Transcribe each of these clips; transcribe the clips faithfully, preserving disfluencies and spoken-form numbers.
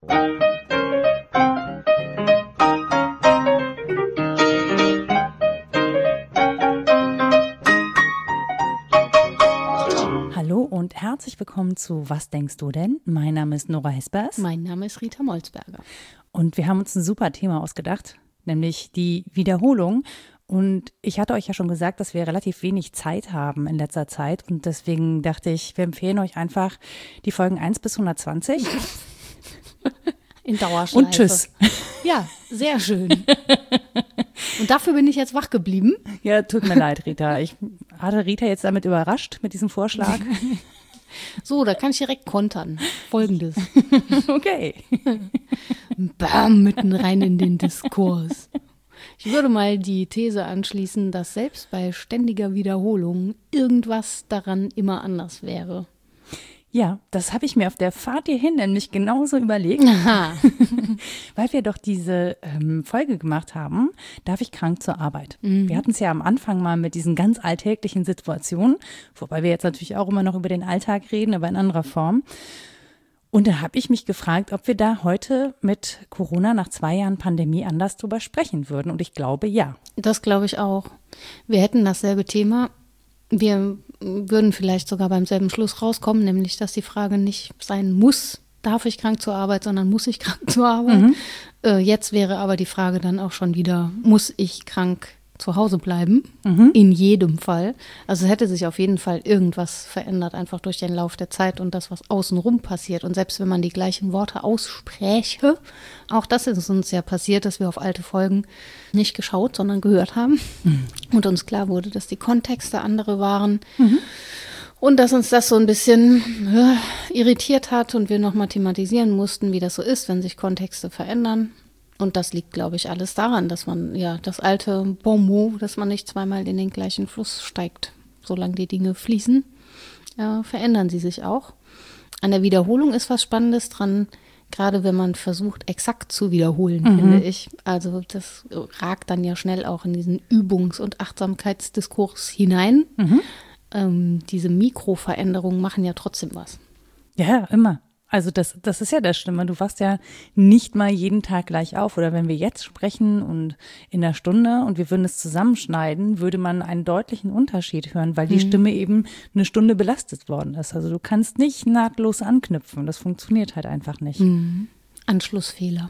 Hallo und herzlich willkommen zu Was denkst du denn? Mein Name ist Nora Hespers. Mein Name ist Rita Molzberger. Und wir haben uns ein super Thema ausgedacht, nämlich die Wiederholung. Und ich hatte euch ja schon gesagt, dass wir relativ wenig Zeit haben in letzter Zeit. Und deswegen dachte ich, wir empfehlen euch einfach die Folgen eins bis hundertzwanzig. In Dauerschleife. Und tschüss. Ja, sehr schön. Und dafür bin ich jetzt wach geblieben. Ja, tut mir leid, Rita. Ich hatte Rita jetzt damit überrascht, mit diesem Vorschlag. So, da kann ich direkt kontern. Folgendes. Okay. Bam, mitten rein in den Diskurs. Ich würde mal die These anschließen, dass selbst bei ständiger Wiederholung irgendwas daran immer anders wäre. Ja, das habe ich mir auf der Fahrt hierhin nämlich genauso überlegt, Aha. weil wir doch diese ähm, Folge gemacht haben, darf ich krank zur Arbeit. Mhm. Wir hatten es ja am Anfang mal mit diesen ganz alltäglichen Situationen, wobei wir jetzt natürlich auch immer noch über den Alltag reden, aber in anderer Form. Und da habe ich mich gefragt, ob wir da heute mit Corona nach zwei Jahren Pandemie anders drüber sprechen würden. Und ich glaube, ja. Das glaube ich auch. Wir hätten dasselbe Thema. Wir würden vielleicht sogar beim selben Schluss rauskommen, nämlich, dass die Frage nicht sein muss, darf ich krank zur Arbeit, sondern muss ich krank zur Arbeit. Mhm. Äh, jetzt wäre aber die Frage dann auch schon wieder, muss ich krank zu Hause bleiben? Mhm. In jedem Fall. Also es hätte sich auf jeden Fall irgendwas verändert, einfach durch den Lauf der Zeit und das, was außenrum passiert. Und selbst wenn man die gleichen Worte auspräche, auch das ist uns ja passiert, dass wir auf alte Folgen nicht geschaut, sondern gehört haben. Mhm. Und uns klar wurde, dass die Kontexte andere waren. Mhm. Und dass uns das so ein bisschen äh, irritiert hat und wir nochmal thematisieren mussten, wie das so ist, wenn sich Kontexte verändern. Und das liegt, glaube ich, alles daran, dass man, ja, das alte Bon mot, dass man nicht zweimal in den gleichen Fluss steigt. Solange die Dinge fließen, äh, verändern sie sich auch. An der Wiederholung ist was Spannendes dran, gerade wenn man versucht, exakt zu wiederholen, mhm. finde ich. Also das ragt dann ja schnell auch in diesen Übungs- und Achtsamkeitsdiskurs hinein. Mhm. Ähm, diese Mikroveränderungen machen ja trotzdem was. Ja, immer. Also das, das ist ja das Schlimme. Du wachst ja nicht mal jeden Tag gleich auf. Oder wenn wir jetzt sprechen und in einer Stunde und wir würden es zusammenschneiden, würde man einen deutlichen Unterschied hören, weil die mhm. Stimme eben eine Stunde belastet worden ist. Also du kannst nicht nahtlos anknüpfen. Das funktioniert halt einfach nicht. Mhm. Anschlussfehler.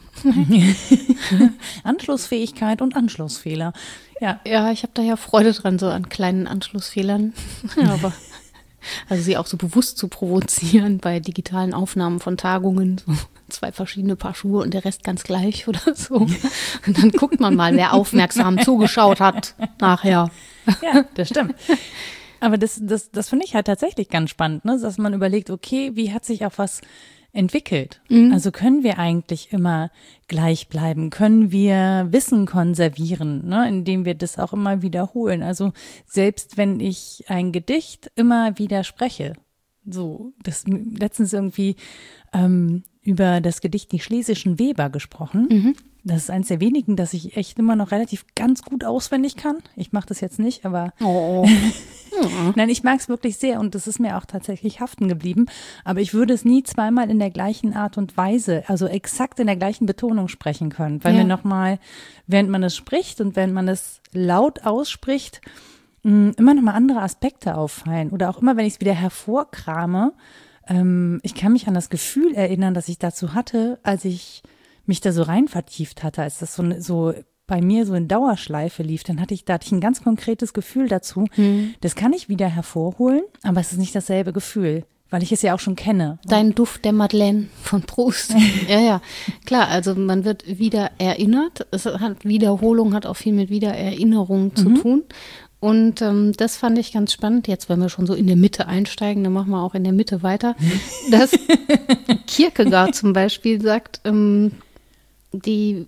Anschlussfähigkeit und Anschlussfehler. Ja, ja, ich habe da ja Freude dran, so an kleinen Anschlussfehlern. Aber also sie auch so bewusst zu provozieren bei digitalen Aufnahmen von Tagungen, so zwei verschiedene Paar Schuhe und der Rest ganz gleich oder so. Und dann guckt man mal, wer aufmerksam zugeschaut hat nachher. Ja, das stimmt. Aber das, das, das finde ich halt tatsächlich ganz spannend, ne? Dass man überlegt, okay, wie hat sich auch was entwickelt? Mhm. Also können wir eigentlich immer gleich bleiben? Können wir Wissen konservieren, ne? Indem wir das auch immer wiederholen? Also selbst wenn ich ein Gedicht immer wieder spreche, so, das letztens irgendwie ähm, über das Gedicht Die Schlesischen Weber gesprochen. Mhm. Das ist eins der wenigen, das ich echt immer noch relativ ganz gut auswendig kann. Ich mache das jetzt nicht, aber oh. Nein, ich mag es wirklich sehr und das ist mir auch tatsächlich haften geblieben. Aber ich würde es nie zweimal in der gleichen Art und Weise, also exakt in der gleichen Betonung sprechen können. Weil ja. mir nochmal, während man es spricht und wenn man es laut ausspricht, mh, immer nochmal andere Aspekte auffallen. Oder auch immer, wenn ich es wieder hervorkrame. Ähm, ich kann mich an das Gefühl erinnern, das ich dazu hatte, als ich mich da so rein vertieft hatte, als das so, so bei mir so in Dauerschleife lief, dann hatte ich, da hatte ich ein ganz konkretes Gefühl dazu. Hm. Das kann ich wieder hervorholen, aber es ist nicht dasselbe Gefühl, weil ich es ja auch schon kenne. Dein Duft der Madeleine von Proust. Ja, ja, klar, also man wird wieder erinnert. Es hat, Wiederholung hat auch viel mit Wiedererinnerung zu mhm. tun. Und ähm, das fand ich ganz spannend. Jetzt, wenn wir schon so in der Mitte einsteigen, dann machen wir auch in der Mitte weiter. Dass Kierkegaard zum Beispiel sagt, ähm, die,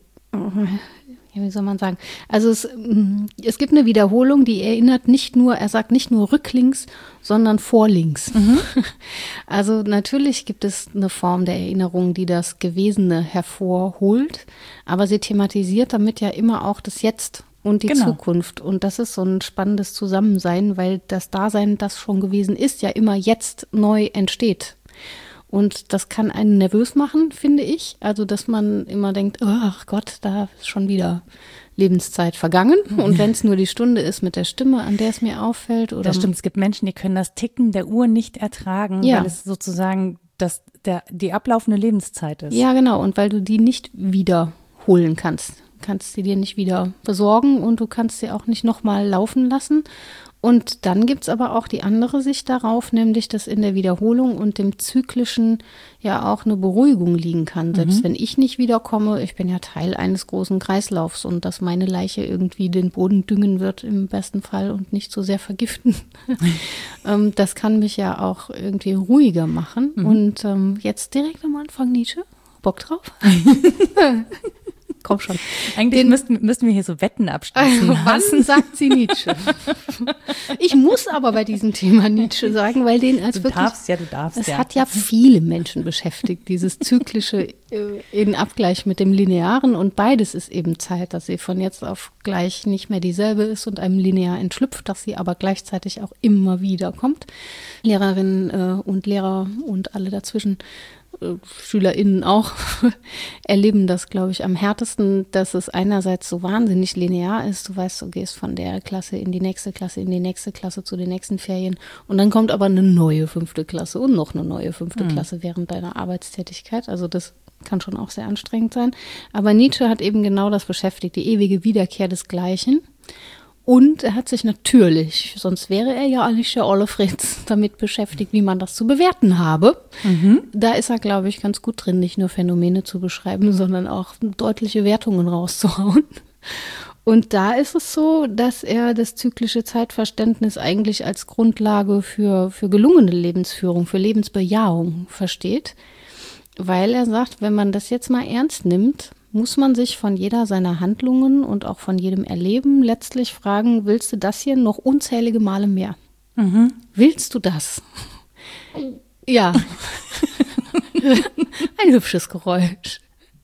ja, wie soll man sagen, also es, es gibt eine Wiederholung, die erinnert nicht nur, er sagt nicht nur rücklings, sondern vorlinks. Mhm. Also natürlich gibt es eine Form der Erinnerung, die das Gewesene hervorholt, aber sie thematisiert damit ja immer auch das Jetzt und die genau. Zukunft. Und das ist so ein spannendes Zusammensein, weil das Dasein, das schon gewesen ist, ja immer jetzt neu entsteht. Und das kann einen nervös machen, finde ich. Also, dass man immer denkt, oh, ach Gott, da ist schon wieder Lebenszeit vergangen. Und wenn es nur die Stunde ist mit der Stimme, an der es mir auffällt. Oder das stimmt, es gibt Menschen, die können das Ticken der Uhr nicht ertragen, ja. weil es sozusagen das, der, die ablaufende Lebenszeit ist. Ja, genau. Und weil du die nicht wiederholen kannst. Du kannst sie dir nicht wieder besorgen und du kannst sie auch nicht nochmal laufen lassen. Und dann gibt es aber auch die andere Sicht darauf, nämlich, dass in der Wiederholung und dem Zyklischen ja auch eine Beruhigung liegen kann. Selbst mhm. wenn ich nicht wiederkomme, ich bin ja Teil eines großen Kreislaufs und dass meine Leiche irgendwie den Boden düngen wird im besten Fall und nicht so sehr vergiften. ähm, das kann mich ja auch irgendwie ruhiger machen. Mhm. Und ähm, jetzt direkt am Anfang Nietzsche. Bock drauf? Komm schon. Eigentlich Den, müssten, müssten wir hier so Wetten abschließen. Äh, wann sagt sie Nietzsche? Ich muss aber bei diesem Thema Nietzsche sagen, weil den als du wirklich. Du darfst ja, du darfst es ja. Es hat ja viele Menschen beschäftigt, dieses Zyklische äh, in Abgleich mit dem Linearen. Und beides ist eben Zeit, dass sie von jetzt auf gleich nicht mehr dieselbe ist und einem linear entschlüpft, dass sie aber gleichzeitig auch immer wieder kommt. Lehrerinnen äh, und Lehrer und alle dazwischen, SchülerInnen auch, erleben das, glaube ich, am härtesten, dass es einerseits so wahnsinnig linear ist. Du weißt, du gehst von der Klasse in die nächste Klasse, in die nächste Klasse zu den nächsten Ferien und dann kommt aber eine neue fünfte Klasse und noch eine neue fünfte mhm. Klasse während deiner Arbeitstätigkeit. Also das kann schon auch sehr anstrengend sein. Aber Nietzsche hat eben genau das beschäftigt, die ewige Wiederkehr des Gleichen. Und er hat sich natürlich, sonst wäre er ja nicht der olle Fritz, damit beschäftigt, wie man das zu bewerten habe. Mhm. Da ist er, glaube ich, ganz gut drin, nicht nur Phänomene zu beschreiben, sondern auch deutliche Wertungen rauszuhauen. Und da ist es so, dass er das zyklische Zeitverständnis eigentlich als Grundlage für, für gelungene Lebensführung, für Lebensbejahung versteht. Weil er sagt, wenn man das jetzt mal ernst nimmt, muss man sich von jeder seiner Handlungen und auch von jedem Erleben letztlich fragen, willst du das hier noch unzählige Male mehr? Mhm. Willst du das? Ja. Ein hübsches Geräusch.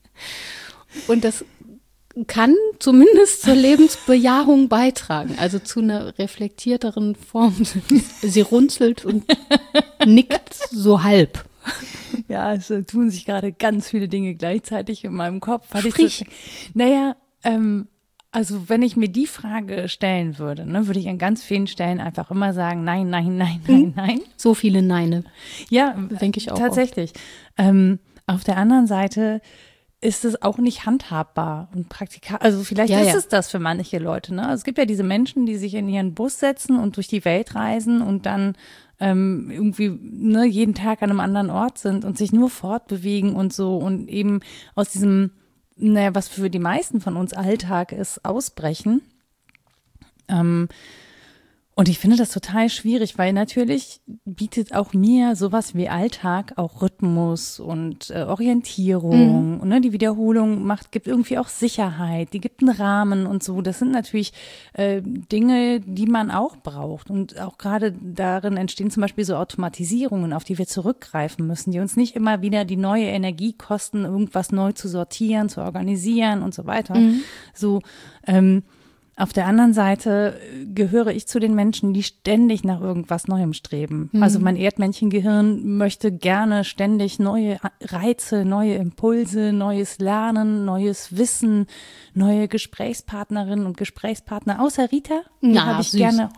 Und das kann zumindest zur Lebensbejahung beitragen, also zu einer reflektierteren Form. Sie runzelt und nickt so halb. Ja, es tun sich gerade ganz viele Dinge gleichzeitig in meinem Kopf. Hatte Sprich. Ich so, naja, ähm, also wenn ich mir die Frage stellen würde, ne, würde ich an ganz vielen Stellen einfach immer sagen, nein, nein, nein, nein, nein. So viele Neine. Ja, denke ich auch. Tatsächlich. Ähm, auf der anderen Seite ist es auch nicht handhabbar und praktikabel. Also vielleicht ja, ist ja. es das für manche Leute. Ne? Also es gibt ja diese Menschen, die sich in ihren Bus setzen und durch die Welt reisen und dann ähm, irgendwie ne, jeden Tag an einem anderen Ort sind und sich nur fortbewegen und so und eben aus diesem, naja, was für die meisten von uns Alltag ist, ausbrechen. Ähm, Und ich finde das total schwierig, weil natürlich bietet auch mir sowas wie Alltag auch Rhythmus und äh, Orientierung. Mhm. Und ne, die Wiederholung macht, gibt irgendwie auch Sicherheit, die gibt einen Rahmen und so. Das sind natürlich äh, Dinge, die man auch braucht. Und auch gerade darin entstehen zum Beispiel so Automatisierungen, auf die wir zurückgreifen müssen, die uns nicht immer wieder die neue Energie kosten, irgendwas neu zu sortieren, zu organisieren und so weiter. Mhm. So, ähm, Auf der anderen Seite gehöre ich zu den Menschen, die ständig nach irgendwas Neuem streben. Mhm. Also mein Erdmännchengehirn möchte gerne ständig neue Reize, neue Impulse, neues Lernen, neues Wissen, neue Gesprächspartnerinnen und Gesprächspartner. Außer Rita, die habe ich süß. gerne.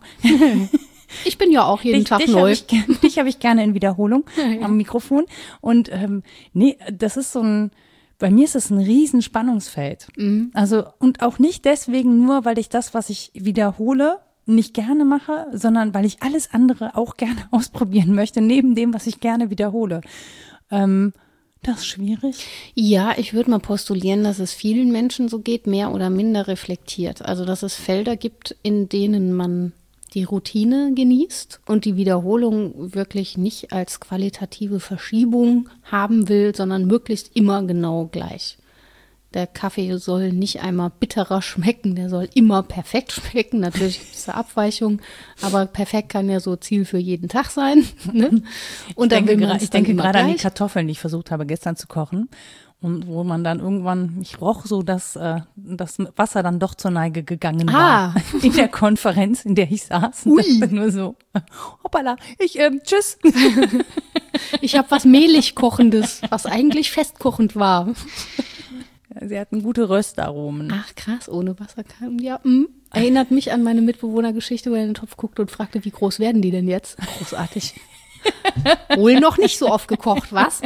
Ich bin ja auch jeden dich, Tag dich neu. Hab ich, dich habe ich gerne in Wiederholung ja, ja. am Mikrofon. Und ähm, nee, das ist so ein Bei mir ist es ein riesen Spannungsfeld. Mhm. Also, und auch nicht deswegen nur, weil ich das, was ich wiederhole, nicht gerne mache, sondern weil ich alles andere auch gerne ausprobieren möchte, neben dem, was ich gerne wiederhole. Ähm, das ist schwierig. Ja, ich würde mal postulieren, dass es vielen Menschen so geht, mehr oder minder reflektiert. Also, dass es Felder gibt, in denen man die Routine genießt und die Wiederholung wirklich nicht als qualitative Verschiebung haben will, sondern möglichst immer genau gleich. Der Kaffee soll nicht einmal bitterer schmecken, der soll immer perfekt schmecken. Natürlich gibt es da Abweichungen, aber perfekt kann ja so Ziel für jeden Tag sein. Ne? Und ich denke, gra- ich denke gerade an die Kartoffeln, die ich versucht habe gestern zu kochen. Und wo man dann irgendwann, ich roch so, dass äh, das Wasser dann doch zur Neige gegangen war. Ah. In der Konferenz, in der ich saß. Ui. Und dachte nur so, hoppala, ich, ähm, tschüss. Ich habe was mehlig kochendes, was eigentlich festkochend war. Sie hatten gute Röstaromen. Ach krass, ohne Wasser kann, ja. Mh. Erinnert mich an meine Mitbewohnergeschichte, wo er in den Topf guckte und fragte, wie groß werden die denn jetzt? Großartig. Wohl noch nicht so oft gekocht, was?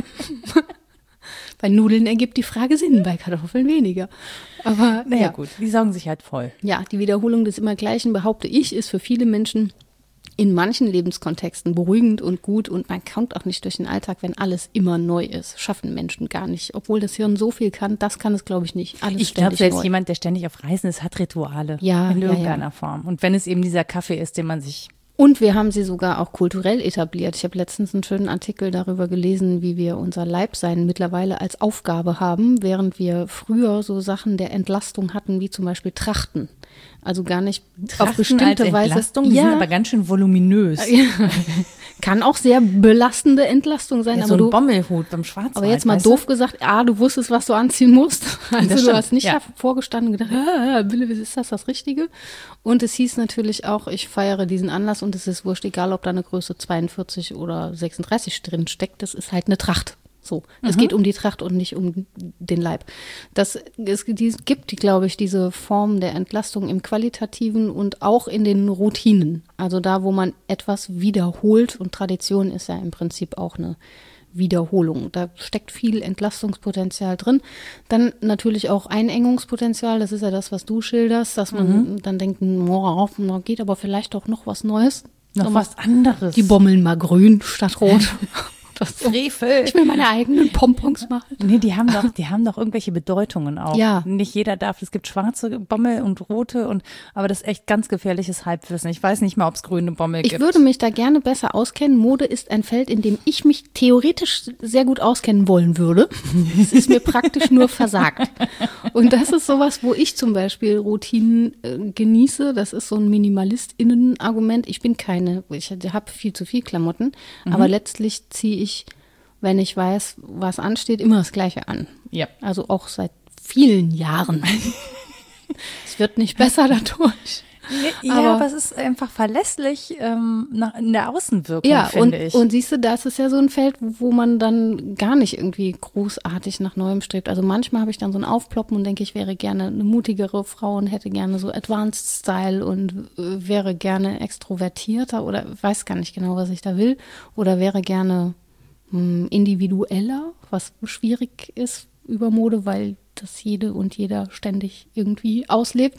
Bei Nudeln ergibt die Frage Sinn, bei Kartoffeln weniger. Aber naja ja. gut, die saugen sich halt voll. Ja, die Wiederholung des Immergleichen, behaupte ich, ist für viele Menschen in manchen Lebenskontexten beruhigend und gut und man kommt auch nicht durch den Alltag, wenn alles immer neu ist. Schaffen Menschen gar nicht. Obwohl das Hirn so viel kann, das kann es, glaube ich, nicht. Alles ich glaube, selbst neu. jemand, der ständig auf Reisen ist, hat Rituale ja, in irgendeiner ja, ja. Form. Und wenn es eben dieser Kaffee ist, den man sich... Und wir haben sie sogar auch kulturell etabliert. Ich habe letztens einen schönen Artikel darüber gelesen, wie wir unser Leibsein mittlerweile als Aufgabe haben, während wir früher so Sachen der Entlastung hatten, wie zum Beispiel Trachten. Also gar nicht Trachten auf bestimmte als Weise. Entlastung, die ja. sind aber ganz schön voluminös. Kann auch sehr belastende Entlastung sein. Ja, aber so ein du, Bommelhut beim Schwarzwald. aber jetzt mal weißt doof du? gesagt, ah, du wusstest, was du anziehen musst. Also Das du stimmt, hast nicht ja. vorgestanden und gedacht, ah, Wille, ist das das Richtige? Und es hieß natürlich auch, ich feiere diesen Anlass und es ist wurscht, egal ob da eine Größe zweiundvierzig oder sechsunddreißig drin steckt, das ist halt eine Tracht. So, mhm. Es geht um die Tracht und nicht um den Leib. Das, es die, gibt, die, glaube ich, diese Form der Entlastung im Qualitativen und auch in den Routinen. Also da, wo man etwas wiederholt und Tradition ist ja im Prinzip auch eine Wiederholung. Da steckt viel Entlastungspotenzial drin. Dann natürlich auch Einengungspotenzial. Das ist ja das, was du schilderst, dass man mhm. dann denkt, oh, da geht aber vielleicht doch noch was Neues. Noch was anderes. Die bommeln mal grün statt rot. Das Frevel. Ich will meine eigenen Pompons machen. Nee, die haben doch, die haben doch irgendwelche Bedeutungen auch. Ja. Nicht jeder darf, es gibt schwarze Bommel und rote und, aber das ist echt ganz gefährliches Halbwissen. Ich weiß nicht mal, ob es grüne Bommel ich gibt. Ich würde mich da gerne besser auskennen. Mode ist ein Feld, in dem ich mich theoretisch sehr gut auskennen wollen würde. Es ist mir praktisch nur versagt. Und das ist sowas, wo ich zum Beispiel Routinen äh, genieße. Das ist so ein MinimalistInnen-Argument. Ich bin keine, ich habe viel zu viel Klamotten, mhm. aber letztlich ziehe ich ich, wenn ich weiß, was ansteht, immer das Gleiche an. Ja. Also auch seit vielen Jahren. Es wird nicht besser dadurch. Ja, aber, aber es ist einfach verlässlich ähm, nach, in der Außenwirkung, ja, finde und, ich. Und siehst du, das ist ja so ein Feld, wo man dann gar nicht irgendwie großartig nach Neuem strebt. Also manchmal habe ich dann so ein Aufploppen und denke, ich wäre gerne eine mutigere Frau und hätte gerne so Advanced Style und äh, wäre gerne extrovertierter oder weiß gar nicht genau, was ich da will. Oder wäre gerne individueller, was schwierig ist über Mode, weil das jede und jeder ständig irgendwie auslebt.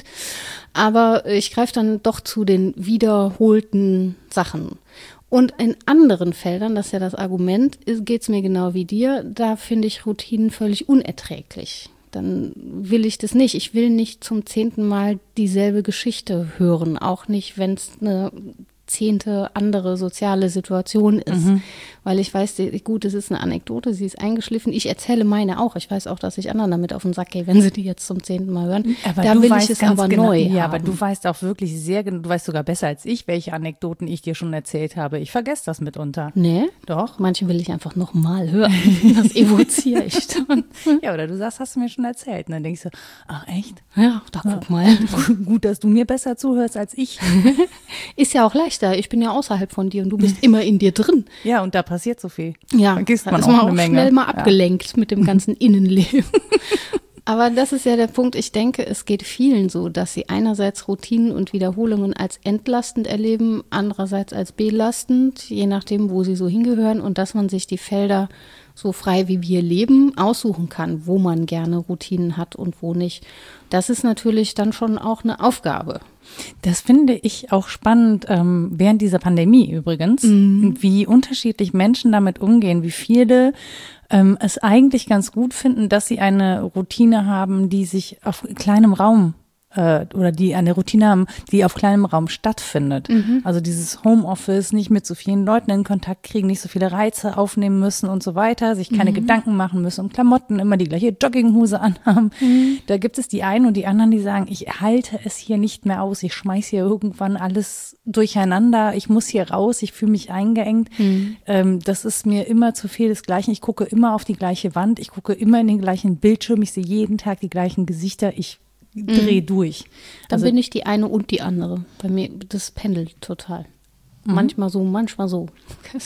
Aber ich greife dann doch zu den wiederholten Sachen. Und in anderen Feldern, das ist ja das Argument, geht es mir genau wie dir, da finde ich Routinen völlig unerträglich. Dann will ich das nicht. Ich will nicht zum zehnten Mal dieselbe Geschichte hören, auch nicht, wenn es eine zehnte andere soziale Situation ist. Mhm. Weil ich weiß, gut, es ist eine Anekdote, sie ist eingeschliffen. Ich erzähle meine auch. Ich weiß auch, dass ich anderen damit auf den Sack gehe, wenn sie die jetzt zum zehnten Mal hören. Aber da du will weißt ich es ganz aber genau, neu Ja, haben. aber du weißt auch wirklich sehr genau, du weißt sogar besser als ich, welche Anekdoten ich dir schon erzählt habe. Ich vergesse das mitunter. Nee? Doch. Manche will ich einfach nochmal hören. Das evoziere ich dann. Ja, oder du sagst, hast du mir schon erzählt. Und dann denkst du, ach echt? Ja, da guck mal. Gut, dass du mir besser zuhörst als ich. Ist ja auch leichter. Ich bin ja außerhalb von dir und du bist immer in dir drin. Ja, und da passiert so viel. Ja, vergisst man da ist auch man eine auch Menge. schnell mal abgelenkt ja. mit dem ganzen Innenleben. Aber das ist ja der Punkt. Ich denke, es geht vielen so, dass sie einerseits Routinen und Wiederholungen als entlastend erleben, andererseits als belastend, je nachdem, wo sie so hingehören und dass man sich die Felder so frei wie wir leben aussuchen kann, wo man gerne Routinen hat und wo nicht. Das ist natürlich dann schon auch eine Aufgabe. Das finde ich auch spannend, ähm, während dieser Pandemie übrigens, mhm. wie unterschiedlich Menschen damit umgehen, wie viele ähm, es eigentlich ganz gut finden, dass sie eine Routine haben, die sich auf kleinem Raum äh, oder die eine Routine haben, die auf kleinem Raum stattfindet. Mhm. Also dieses Homeoffice, nicht mit so vielen Leuten in Kontakt kriegen, nicht so viele Reize aufnehmen müssen und so weiter, sich keine mhm. Gedanken machen müssen um Klamotten, immer die gleiche Jogginghose anhaben. Mhm. Da gibt es die einen und die anderen, die sagen, ich halte es hier nicht mehr aus, ich schmeiß hier irgendwann alles durcheinander, ich muss hier raus, ich fühle mich eingeengt. Mhm. Ähm, das ist mir immer zu viel desgleichen. Ich gucke immer auf die gleiche Wand, ich gucke immer in den gleichen Bildschirm, ich sehe jeden Tag die gleichen Gesichter, ich dreh mhm. durch. Dann also, bin ich die eine und die andere. Bei mir, das pendelt total. Mhm. Manchmal so, manchmal so.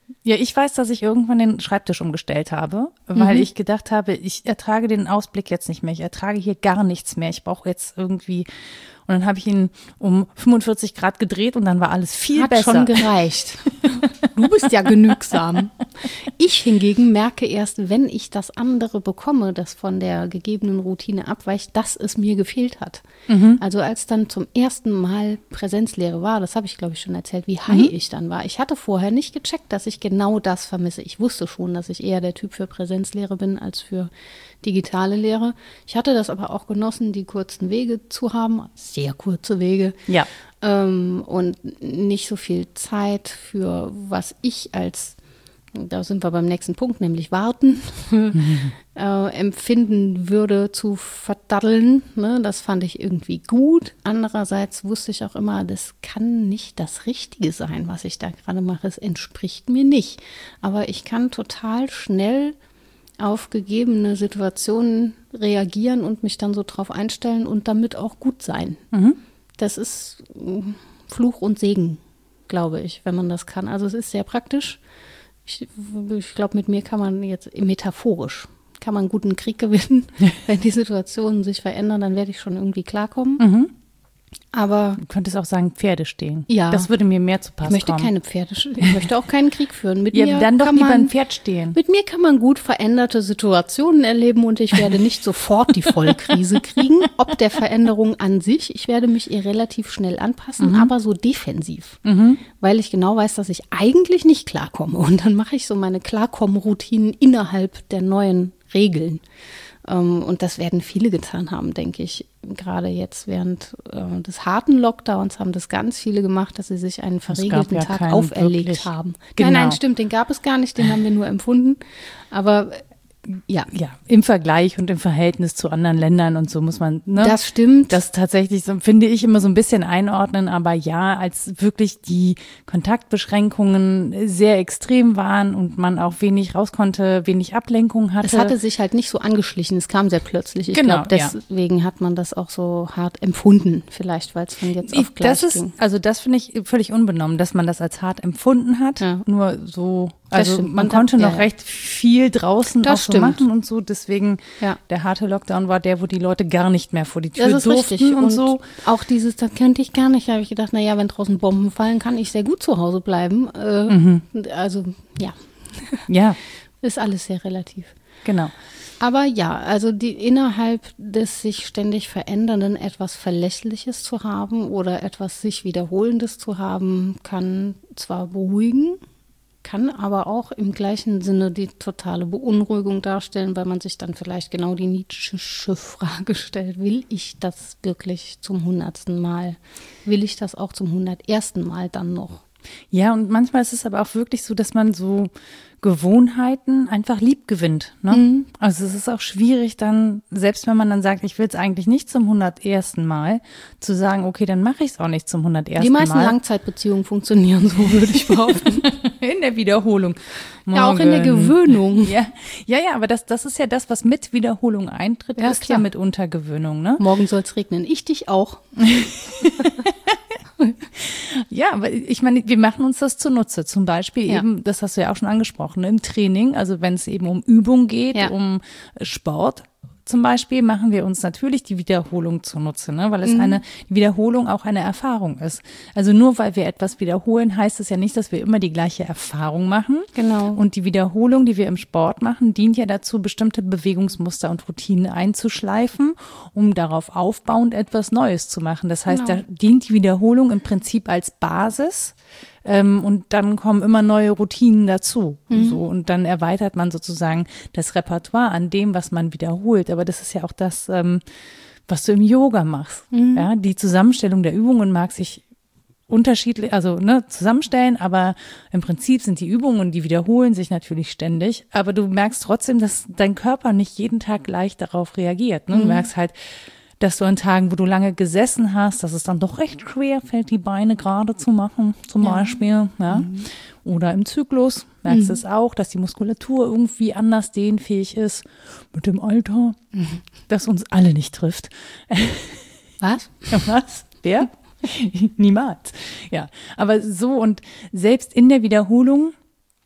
Ja, ich weiß, dass ich irgendwann den Schreibtisch umgestellt habe, weil mhm. ich gedacht habe, ich ertrage den Ausblick jetzt nicht mehr. Ich ertrage hier gar nichts mehr. Ich brauche jetzt irgendwie, und dann habe ich ihn um fünfundvierzig Grad gedreht und dann war alles viel Hat besser. Hat schon gereicht. Du bist ja genügsam. Ich hingegen merke erst, wenn ich das andere bekomme, das von der gegebenen Routine abweicht, dass es mir gefehlt hat. Mhm. Also als dann zum ersten Mal Präsenzlehre war, das habe ich glaube ich schon erzählt, wie high mhm. ich dann war. Ich hatte vorher nicht gecheckt, dass ich genau das vermisse. Ich wusste schon, dass ich eher der Typ für Präsenzlehre bin als für digitale Lehre. Ich hatte das aber auch genossen, die kurzen Wege zu haben, sehr kurze Wege. Ja. Ähm, und nicht so viel Zeit für was ich als, da sind wir beim nächsten Punkt, nämlich warten, mhm. äh, empfinden würde zu verdaddeln. Ne? Das fand ich irgendwie gut. Andererseits wusste ich auch immer, das kann nicht das Richtige sein, was ich da gerade mache. Es entspricht mir nicht. Aber ich kann total schnell auf gegebene Situationen reagieren und mich dann so drauf einstellen und damit auch gut sein. Mhm. Das ist Fluch und Segen, glaube ich, wenn man das kann. Also es ist sehr praktisch. Ich, ich glaube, mit mir kann man jetzt metaphorisch, kann man einen guten Krieg gewinnen. Wenn die Situationen sich verändern, dann werde ich schon irgendwie klarkommen. Mhm. Aber du könntest auch sagen, Pferde stehen. Ja. Das würde mir mehr zu passen. Ich möchte kommen. keine Pferde stehen. Ich möchte auch keinen Krieg führen. Mit ja, mir dann doch kann lieber man, ein Pferd stehen. Mit mir kann man gut veränderte Situationen erleben und ich werde nicht sofort die Vollkrise kriegen, ob der Veränderung an sich. Ich werde mich ihr relativ schnell anpassen, mhm. aber so defensiv, mhm. weil ich genau weiß, dass ich eigentlich nicht klarkomme. Und dann mache ich so meine Klarkommen-Routinen innerhalb der neuen Regeln. Und das werden viele getan haben, denke ich. Gerade jetzt während äh, des harten Lockdowns haben das ganz viele gemacht, dass sie sich einen verregelten ja Tag auferlegt wirklich. haben. Genau. Nein, nein, stimmt, den gab es gar nicht, den haben wir nur empfunden. Aber ja. Ja, im Vergleich und im Verhältnis zu anderen Ländern und so muss man, ne? Das stimmt. Das tatsächlich, so, finde ich, immer so ein bisschen einordnen, aber ja, als wirklich die Kontaktbeschränkungen sehr extrem waren und man auch wenig raus konnte, wenig Ablenkung hatte. Es hatte sich halt nicht so angeschlichen, es kam sehr plötzlich. Ich genau, glaube, deswegen ja. hat man das auch so hart empfunden, vielleicht, weil es von jetzt auf gleich das ist, ging. Also das finde ich völlig unbenommen, dass man das als hart empfunden hat, ja. nur so. Also stimmt. man Und konnte da, noch ja, recht viel draußen das auch so stimmt. machen und so. Deswegen ja. der harte Lockdown war der, wo die Leute gar nicht mehr vor die Tür das ist durften richtig. und, und so. Auch dieses, das könnte ich gar nicht. Da habe ich gedacht, naja, wenn draußen Bomben fallen, kann ich sehr gut zu Hause bleiben. Äh, mhm. Also ja, ja, ist alles sehr relativ. Genau. Aber ja, also die innerhalb des sich ständig Verändernden etwas Verlässliches zu haben oder etwas sich Wiederholendes zu haben, kann zwar beruhigen, kann aber auch im gleichen Sinne die totale Beunruhigung darstellen, weil man sich dann vielleicht genau die Nietzschesche Frage stellt, will ich das wirklich zum hundertsten Mal? Will ich das auch zum hundertersten Mal dann noch? Ja, und manchmal ist es aber auch wirklich so, dass man so Gewohnheiten einfach lieb gewinnt. Ne? Mhm. Also es ist auch schwierig dann, selbst wenn man dann sagt, ich will es eigentlich nicht zum hundertersten Mal, zu sagen, okay, dann mache ich es auch nicht zum hundertersten Mal. Die meisten Langzeitbeziehungen funktionieren so, würde ich behaupten. In der Wiederholung. Morgen. Ja, auch in der Gewöhnung. Ja, ja, ja, aber das, das ist ja das, was mit Wiederholung eintritt, ja, ist klar. Ja mit Untergewöhnung. Ne? Morgen soll es regnen. Ich dich auch. Ja, aber ich meine, wir machen uns das zunutze. Zum Beispiel ja. eben, das hast du ja auch schon angesprochen, im Training, also wenn es eben um Übung geht, ja. um Sport zum Beispiel, machen wir uns natürlich die Wiederholung zunutze, ne? Weil es mhm. eine die Wiederholung auch eine Erfahrung ist. Also nur weil wir etwas wiederholen, heißt es ja nicht, dass wir immer die gleiche Erfahrung machen. Genau. Und die Wiederholung, die wir im Sport machen, dient ja dazu, bestimmte Bewegungsmuster und Routinen einzuschleifen, um darauf aufbauend etwas Neues zu machen. Das heißt, genau. da dient die Wiederholung im Prinzip als Basis. Ähm, und dann kommen immer neue Routinen dazu. Mhm. So, und dann erweitert man sozusagen das Repertoire an dem, was man wiederholt. Aber das ist ja auch das, ähm, was du im Yoga machst. Mhm. Ja, die Zusammenstellung der Übungen mag sich unterschiedlich, also ne, zusammenstellen, aber im Prinzip sind die Übungen und die wiederholen sich natürlich ständig. Aber du merkst trotzdem, dass dein Körper nicht jeden Tag gleich darauf reagiert. Ne? Du mhm. merkst halt, dass du an Tagen, wo du lange gesessen hast, dass es dann doch recht schwer fällt, die Beine gerade zu machen, zum ja. Beispiel. Ja? Mhm. Oder im Zyklus merkst du mhm. es auch, dass die Muskulatur irgendwie anders dehnfähig ist mit dem Alter, mhm. das uns alle nicht trifft. Was? Was? Wer? Niemals. Ja, aber so und selbst in der Wiederholung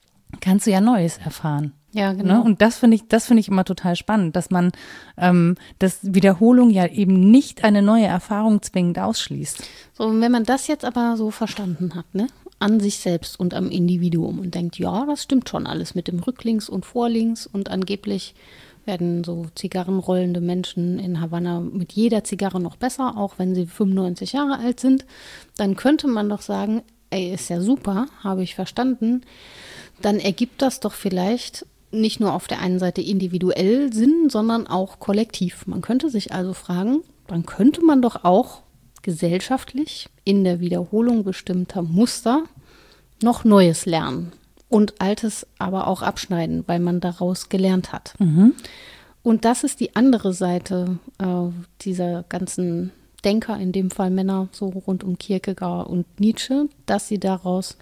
kannst du ja Neues erfahren. Ja, genau. Ne? Und das finde ich, das finde ich immer total spannend, dass man, ähm, dass Wiederholung ja eben nicht eine neue Erfahrung zwingend ausschließt. So, und wenn man das jetzt aber so verstanden hat, ne, an sich selbst und am Individuum und denkt, ja, das stimmt schon alles mit dem Rücklinks und Vorlinks und angeblich werden so zigarrenrollende Menschen in Havanna mit jeder Zigarre noch besser, auch wenn sie fünfundneunzig Jahre alt sind, dann könnte man doch sagen, ey, ist ja super, habe ich verstanden, dann ergibt das doch vielleicht nicht nur auf der einen Seite individuell Sinn, sondern auch kollektiv. Man könnte sich also fragen, dann könnte man doch auch gesellschaftlich in der Wiederholung bestimmter Muster noch Neues lernen und Altes aber auch abschneiden, weil man daraus gelernt hat. Mhm. Und das ist die andere Seite äh, dieser ganzen Denker, in dem Fall Männer, so rund um Kierkegaard und Nietzsche, dass sie daraus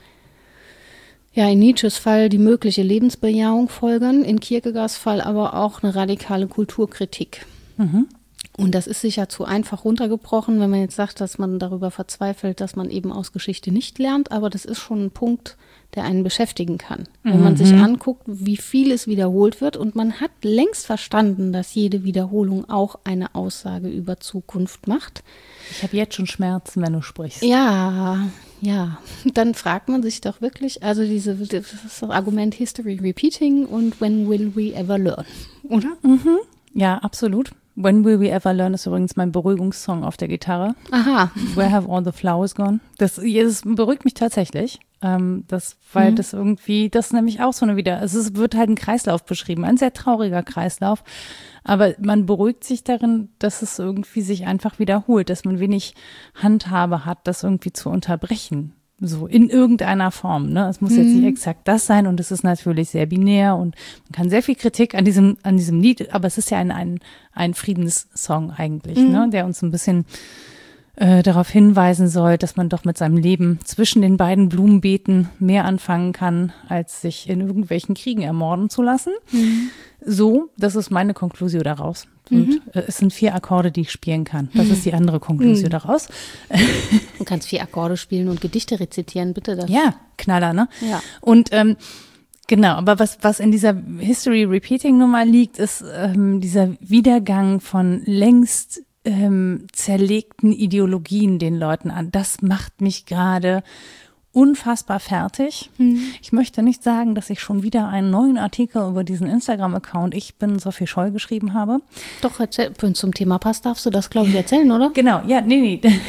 ja in Nietzsches Fall die mögliche Lebensbejahung folgern, in Kierkegaards Fall aber auch eine radikale Kulturkritik. Mhm. Und das ist sicher zu einfach runtergebrochen, wenn man jetzt sagt, dass man darüber verzweifelt, dass man eben aus Geschichte nicht lernt, aber das ist schon ein Punkt, der einen beschäftigen kann. Wenn Mhm. man sich anguckt, wie viel es wiederholt wird und man hat längst verstanden, dass jede Wiederholung auch eine Aussage über Zukunft macht. Ich habe jetzt schon Schmerzen, wenn du sprichst. Ja, ja, dann fragt man sich doch wirklich, also diese, das ist das Argument History Repeating und When will we ever learn, oder? Mhm. Ja, absolut. When Will We Ever Learn ist übrigens mein Beruhigungssong auf der Gitarre. Aha. Where Have All the Flowers Gone? Das, das beruhigt mich tatsächlich. Ähm, das, weil Mhm. das irgendwie, das ist nämlich auch so eine wieder, also es wird halt ein Kreislauf beschrieben, ein sehr trauriger Kreislauf. Aber man beruhigt sich darin, dass es irgendwie sich einfach wiederholt, dass man wenig Handhabe hat, das irgendwie zu unterbrechen. So in irgendeiner Form. Ne? Es muss jetzt nicht exakt das sein und es ist natürlich sehr binär und man kann sehr viel Kritik an diesem, an diesem Lied, aber es ist ja ein, ein, ein Friedenssong eigentlich, Mhm. ne? Der uns ein bisschen äh, darauf hinweisen soll, dass man doch mit seinem Leben zwischen den beiden Blumenbeeten mehr anfangen kann, als sich in irgendwelchen Kriegen ermorden zu lassen. Mhm. So, das ist meine Konklusion daraus. Und äh, es sind vier Akkorde, die ich spielen kann. Das ist die andere Konklusion Mhm. daraus. Du kannst vier Akkorde spielen und Gedichte rezitieren, bitte. Das. Ja, Knaller, ne? Ja. Und ähm, genau, aber was, was in dieser History Repeating Nummer liegt, ist ähm, dieser Wiedergang von längst ähm, zerlegten Ideologien den Leuten an. Das macht mich gerade unfassbar fertig. Ich möchte nicht sagen, dass ich schon wieder einen neuen Artikel über diesen Instagram-Account Ich bin Sophie Scholl geschrieben habe. Doch, erzähl, wenn es zum Thema passt, darfst du das, glaube ich, erzählen, oder? Genau, ja, nee, nee.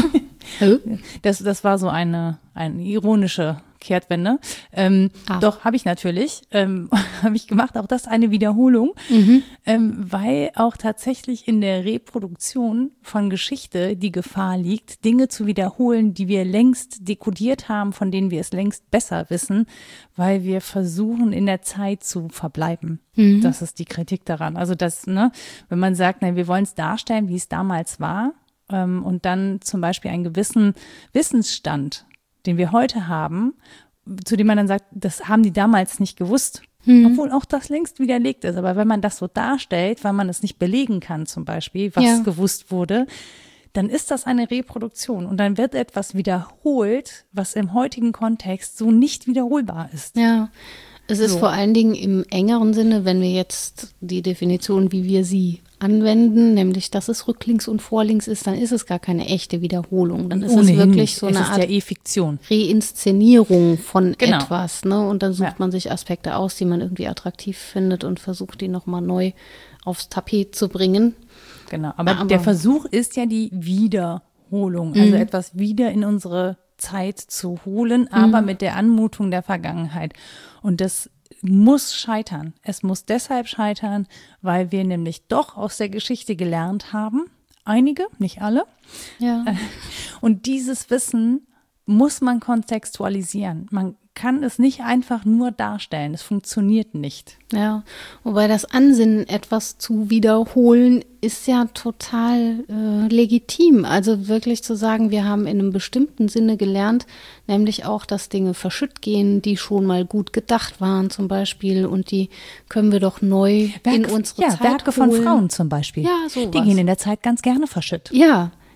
Hä? Das, das war so eine, eine ironische Kehrtwende. Ähm, Ah. Doch, habe ich natürlich, ähm, habe ich gemacht, auch das eine Wiederholung, Mhm. ähm, weil auch tatsächlich in der Reproduktion von Geschichte die Gefahr liegt, Dinge zu wiederholen, die wir längst dekodiert haben, von denen wir es längst besser wissen, weil wir versuchen, in der Zeit zu verbleiben. Mhm. Das ist die Kritik daran. Also das, ne, wenn man sagt, na, wir wollen es darstellen, wie es damals war, ähm, und dann zum Beispiel einen gewissen Wissensstand, den wir heute haben, zu dem man dann sagt, das haben die damals nicht gewusst, Mhm. obwohl auch das längst widerlegt ist. Aber wenn man das so darstellt, weil man es nicht belegen kann zum Beispiel, was Ja. gewusst wurde, dann ist das eine Reproduktion und dann wird etwas wiederholt, was im heutigen Kontext so nicht wiederholbar ist. Ja, es ist So. vor allen Dingen im engeren Sinne, wenn wir jetzt die Definition, wie wir sie anwenden, nämlich dass es rücklinks und vorlinks ist, dann ist es gar keine echte Wiederholung. Dann ist es Ohnehin wirklich nicht. so Es eine ist Art ja eh Fiktion. Reinszenierung von Genau. etwas, ne? Und dann sucht Ja. man sich Aspekte aus, die man irgendwie attraktiv findet und versucht, die nochmal neu aufs Tapet zu bringen. Genau, aber, Aber- der Versuch ist ja die Wiederholung, also Mhm. etwas wieder in unsere Zeit zu holen, aber mit der Anmutung der Vergangenheit. Und das muss scheitern. Es muss deshalb scheitern, weil wir nämlich doch aus der Geschichte gelernt haben. Einige, nicht alle. Ja. Und dieses Wissen muss man kontextualisieren. Man kann es nicht einfach nur darstellen. Es funktioniert nicht. Ja, wobei das Ansinnen, etwas zu wiederholen, ist ja total äh, legitim. Also wirklich zu sagen, wir haben in einem bestimmten Sinne gelernt, nämlich auch, dass Dinge verschütt gehen, die schon mal gut gedacht waren zum Beispiel und die können wir doch neu in unsere ja, Zeit Werke holen. von Frauen zum Beispiel. Ja, sowas. Die gehen in der Zeit ganz gerne verschütt. Ja,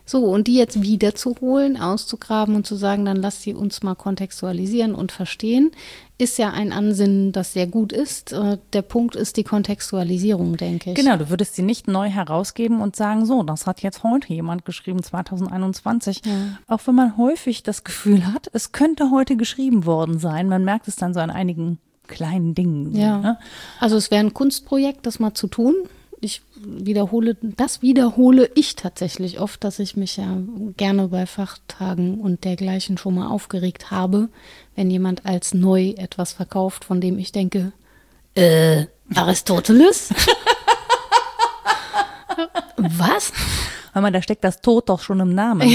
So, und die jetzt wiederzuholen, auszugraben und zu sagen, dann lass sie uns mal kontextualisieren und verstehen, ist ja ein Ansinnen, das sehr gut ist. Der Punkt ist die Kontextualisierung, denke ich. Genau, du würdest sie nicht neu herausgeben und sagen, so, das hat jetzt heute jemand geschrieben, zwanzig einundzwanzig. Ja. Auch wenn man häufig das Gefühl hat, es könnte heute geschrieben worden sein. Man merkt es dann so an einigen kleinen Dingen. So, ja. Ne? Also es wäre ein Kunstprojekt, das mal zu tun. Ich wiederhole, das wiederhole ich tatsächlich oft, dass ich mich ja gerne bei Fachtagen und dergleichen schon mal aufgeregt habe, wenn jemand als neu etwas verkauft, von dem ich denke, äh, Aristoteles? Was? Hör mal, da steckt das Tod doch schon im Namen.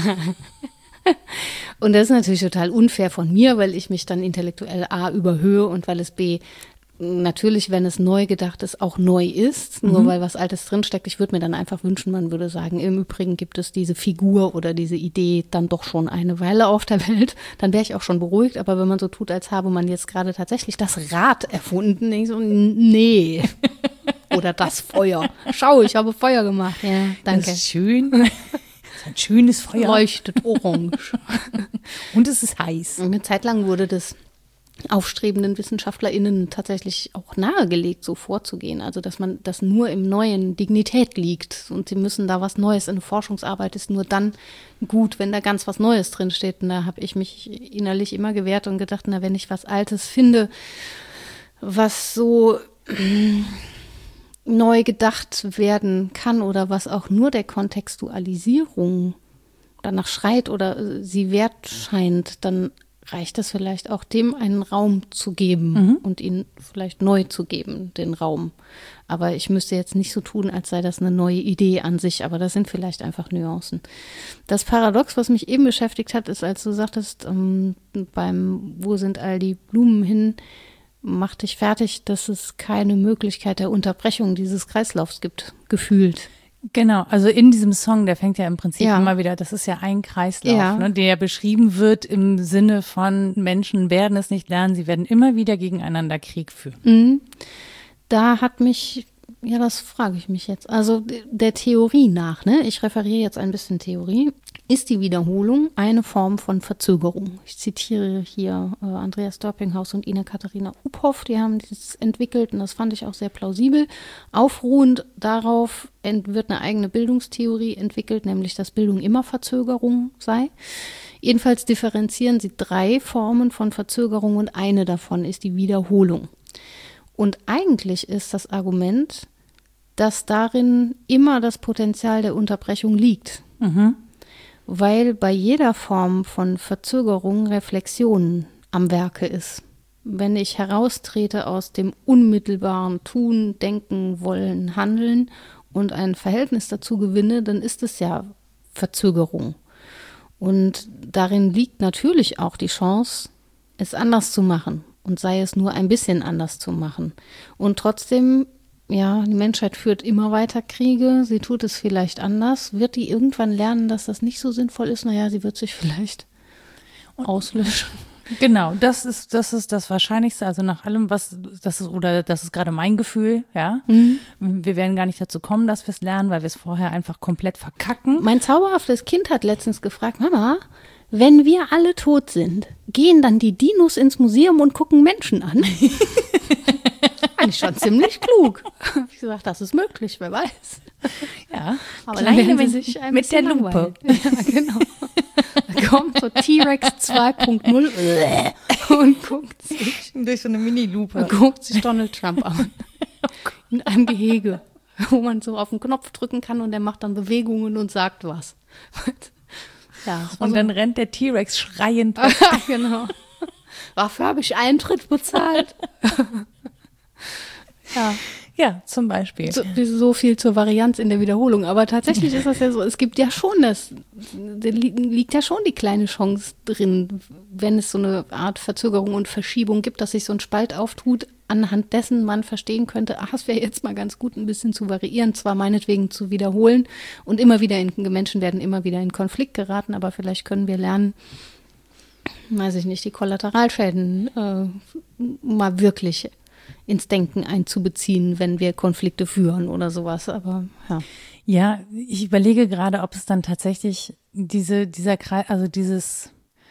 Und das ist natürlich total unfair von mir, weil ich mich dann intellektuell A überhöhe und weil es B natürlich, wenn es neu gedacht ist, auch neu ist, nur mhm. weil was Altes drinsteckt. Ich würde mir dann einfach wünschen, man würde sagen, im Übrigen gibt es diese Figur oder diese Idee dann doch schon eine Weile auf der Welt. Dann wäre ich auch schon beruhigt. Aber wenn man so tut, als habe man jetzt gerade tatsächlich das Rad erfunden, denke ich so, nee. Oder das Feuer. Schau, ich habe Feuer gemacht. Ja, danke. Das ist schön. Das ist ein schönes Feuer. Leuchtet orange. Und es ist heiß. Eine Zeit lang wurde das aufstrebenden WissenschaftlerInnen tatsächlich auch nahegelegt, so vorzugehen. Also, dass man, dass nur im Neuen Dignität liegt und sie müssen da was Neues. Eine Forschungsarbeit ist nur dann gut, wenn da ganz was Neues drinsteht. Und da habe ich mich innerlich immer gewehrt und gedacht, na, wenn ich was Altes finde, was so äh, neu gedacht werden kann oder was auch nur der Kontextualisierung danach schreit oder sie wert scheint, dann reicht es vielleicht auch, dem einen Raum zu geben mhm. und ihn vielleicht neu zu geben, den Raum. Aber ich müsste jetzt nicht so tun, als sei das eine neue Idee an sich, aber das sind vielleicht einfach Nuancen. Das Paradox, was mich eben beschäftigt hat, ist, als du sagtest, ähm, beim Wo sind all die Blumen hin, mach dich fertig, dass es keine Möglichkeit der Unterbrechung dieses Kreislaufs gibt, gefühlt. Genau, also in diesem Song, der fängt ja im Prinzip ja. immer wieder, das ist ja ein Kreislauf, ja. ne, der beschrieben wird im Sinne von Menschen werden es nicht lernen, sie werden immer wieder gegeneinander Krieg führen. Mhm. Da hat mich, ja, das frage ich mich jetzt, also der Theorie nach, ne, ich referiere jetzt ein bisschen Theorie, ist die Wiederholung eine Form von Verzögerung. Ich zitiere hier äh, Andreas Dörpinghaus und Ina-Katharina Uphoff, die haben das entwickelt und das fand ich auch sehr plausibel. Aufruhend darauf ent- wird eine eigene Bildungstheorie entwickelt, nämlich dass Bildung immer Verzögerung sei. Jedenfalls differenzieren sie drei Formen von Verzögerung und eine davon ist die Wiederholung. Und eigentlich ist das Argument, dass darin immer das Potenzial der Unterbrechung liegt. Mhm. Weil bei jeder Form von Verzögerung Reflexion am Werke ist. Wenn ich heraustrete aus dem unmittelbaren Tun, Denken, Wollen, Handeln und ein Verhältnis dazu gewinne, dann ist es ja Verzögerung. Und darin liegt natürlich auch die Chance, es anders zu machen und sei es nur ein bisschen anders zu machen. Und trotzdem, ja, die Menschheit führt immer weiter Kriege, sie tut es vielleicht anders. Wird die irgendwann lernen, dass das nicht so sinnvoll ist? Naja, sie wird sich vielleicht auslöschen. Genau, das ist, das ist das Wahrscheinlichste, also nach allem, was, das ist, oder das ist gerade mein Gefühl, ja. Mhm. Wir werden gar nicht dazu kommen, dass wir es lernen, weil wir es vorher einfach komplett verkacken. Mein zauberhaftes Kind hat letztens gefragt, Mama, wenn wir alle tot sind, gehen dann die Dinos ins Museum und gucken Menschen an? Fand ich schon ziemlich klug. Ich gesagt, das ist möglich, wer weiß. Ja, aber alleine wenn sich ein mit der Lupe. Ja, genau. Da kommt so T-Rex zwei Punkt null und guckt sich durch so eine Mini-Lupe guckt sich Donald Trump an. In einem Gehege, wo man so auf den Knopf drücken kann und der macht dann Bewegungen und sagt was. Ja, und so. Dann rennt der T-Rex schreiend. Genau. Dafür habe ich Eintritt bezahlt. Ja. Ja, zum Beispiel. So, so viel zur Varianz in der Wiederholung. Aber tatsächlich ist das ja so, es gibt ja schon das, da liegt ja schon die kleine Chance drin, wenn es so eine Art Verzögerung und Verschiebung gibt, dass sich so ein Spalt auftut, anhand dessen man verstehen könnte, ach, es wäre jetzt mal ganz gut, ein bisschen zu variieren, zwar meinetwegen zu wiederholen und immer wieder, in, Menschen werden immer wieder in Konflikt geraten, aber vielleicht können wir lernen, weiß ich nicht, die Kollateralschäden äh, mal wirklich ins Denken einzubeziehen, wenn wir Konflikte führen oder sowas. Aber ja. Ja, ich überlege gerade, ob es dann tatsächlich diese, dieser Kreis, also dieses,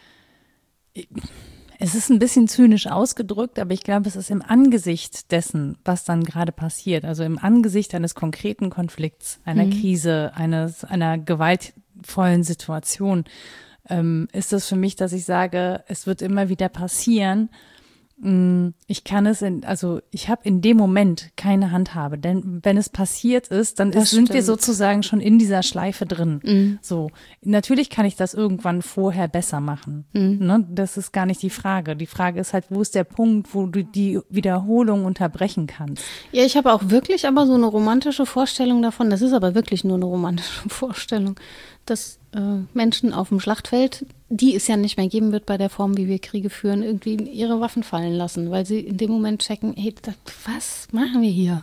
es ist ein bisschen zynisch ausgedrückt, aber ich glaube, es ist im Angesicht dessen, was dann gerade passiert, also im Angesicht eines konkreten Konflikts, einer mhm. Krise, eines, einer gewaltvollen Situation, ähm, ist das für mich, dass ich sage, es wird immer wieder passieren. Ich kann es, in, also ich habe in dem Moment keine Handhabe, denn wenn es passiert ist, dann ist, sind wir sozusagen schon in dieser Schleife drin. Mhm. So, natürlich kann ich das irgendwann vorher besser machen. Mhm. Ne? Das ist gar nicht die Frage. Die Frage ist halt, wo ist der Punkt, wo du die Wiederholung unterbrechen kannst? Ja, ich habe auch wirklich aber so eine romantische Vorstellung davon. Das ist aber wirklich nur eine romantische Vorstellung, dass äh, Menschen auf dem Schlachtfeld, die es ja nicht mehr geben wird bei der Form, wie wir Kriege führen, irgendwie ihre Waffen fallen lassen, weil sie in dem Moment checken, hey, das, was machen wir hier?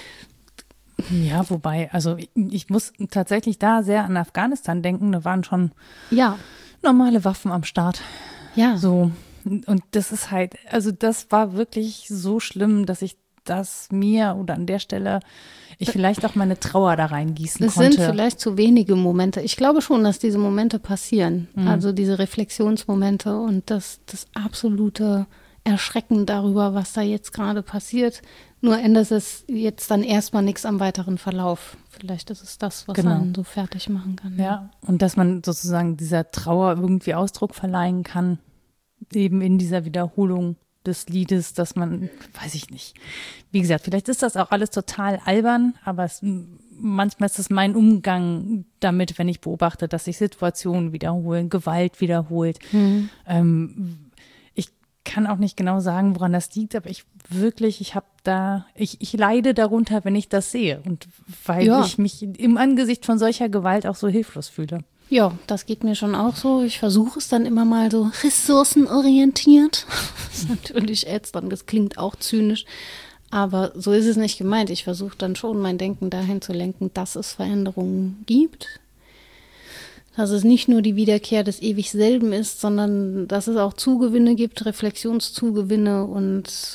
Ja, wobei, also ich, ich muss tatsächlich da sehr an Afghanistan denken, da waren schon ja. normale Waffen am Start. Ja. So, und das ist halt, also das war wirklich so schlimm, dass ich das mir oder an der Stelle ich vielleicht auch meine Trauer da reingießen es konnte. Es sind vielleicht zu wenige Momente. Ich glaube schon, dass diese Momente passieren. Mhm. Also diese Reflexionsmomente und das, das absolute Erschrecken darüber, was da jetzt gerade passiert. Nur ändert es jetzt dann erstmal nichts am weiteren Verlauf. Vielleicht ist es das, was genau. einen so fertig machen kann. Ja, und dass man sozusagen dieser Trauer irgendwie Ausdruck verleihen kann, eben in dieser Wiederholung des Liedes, dass man, weiß ich nicht. Wie gesagt, vielleicht ist das auch alles total albern, aber es, manchmal ist es mein Umgang damit, wenn ich beobachte, dass sich Situationen wiederholen, Gewalt wiederholt. Mhm. Ähm, ich kann auch nicht genau sagen, woran das liegt, aber ich wirklich, ich habe da, ich, ich leide darunter, wenn ich das sehe und weil ja. ich mich im Angesicht von solcher Gewalt auch so hilflos fühle. Ja, das geht mir schon auch so. Ich versuche es dann immer mal so ressourcenorientiert. Das ist natürlich ätzend, das klingt auch zynisch. Aber so ist es nicht gemeint. Ich versuche dann schon, mein Denken dahin zu lenken, dass es Veränderungen gibt. Dass es nicht nur die Wiederkehr des ewig selben ist, sondern dass es auch Zugewinne gibt, Reflexionszugewinne und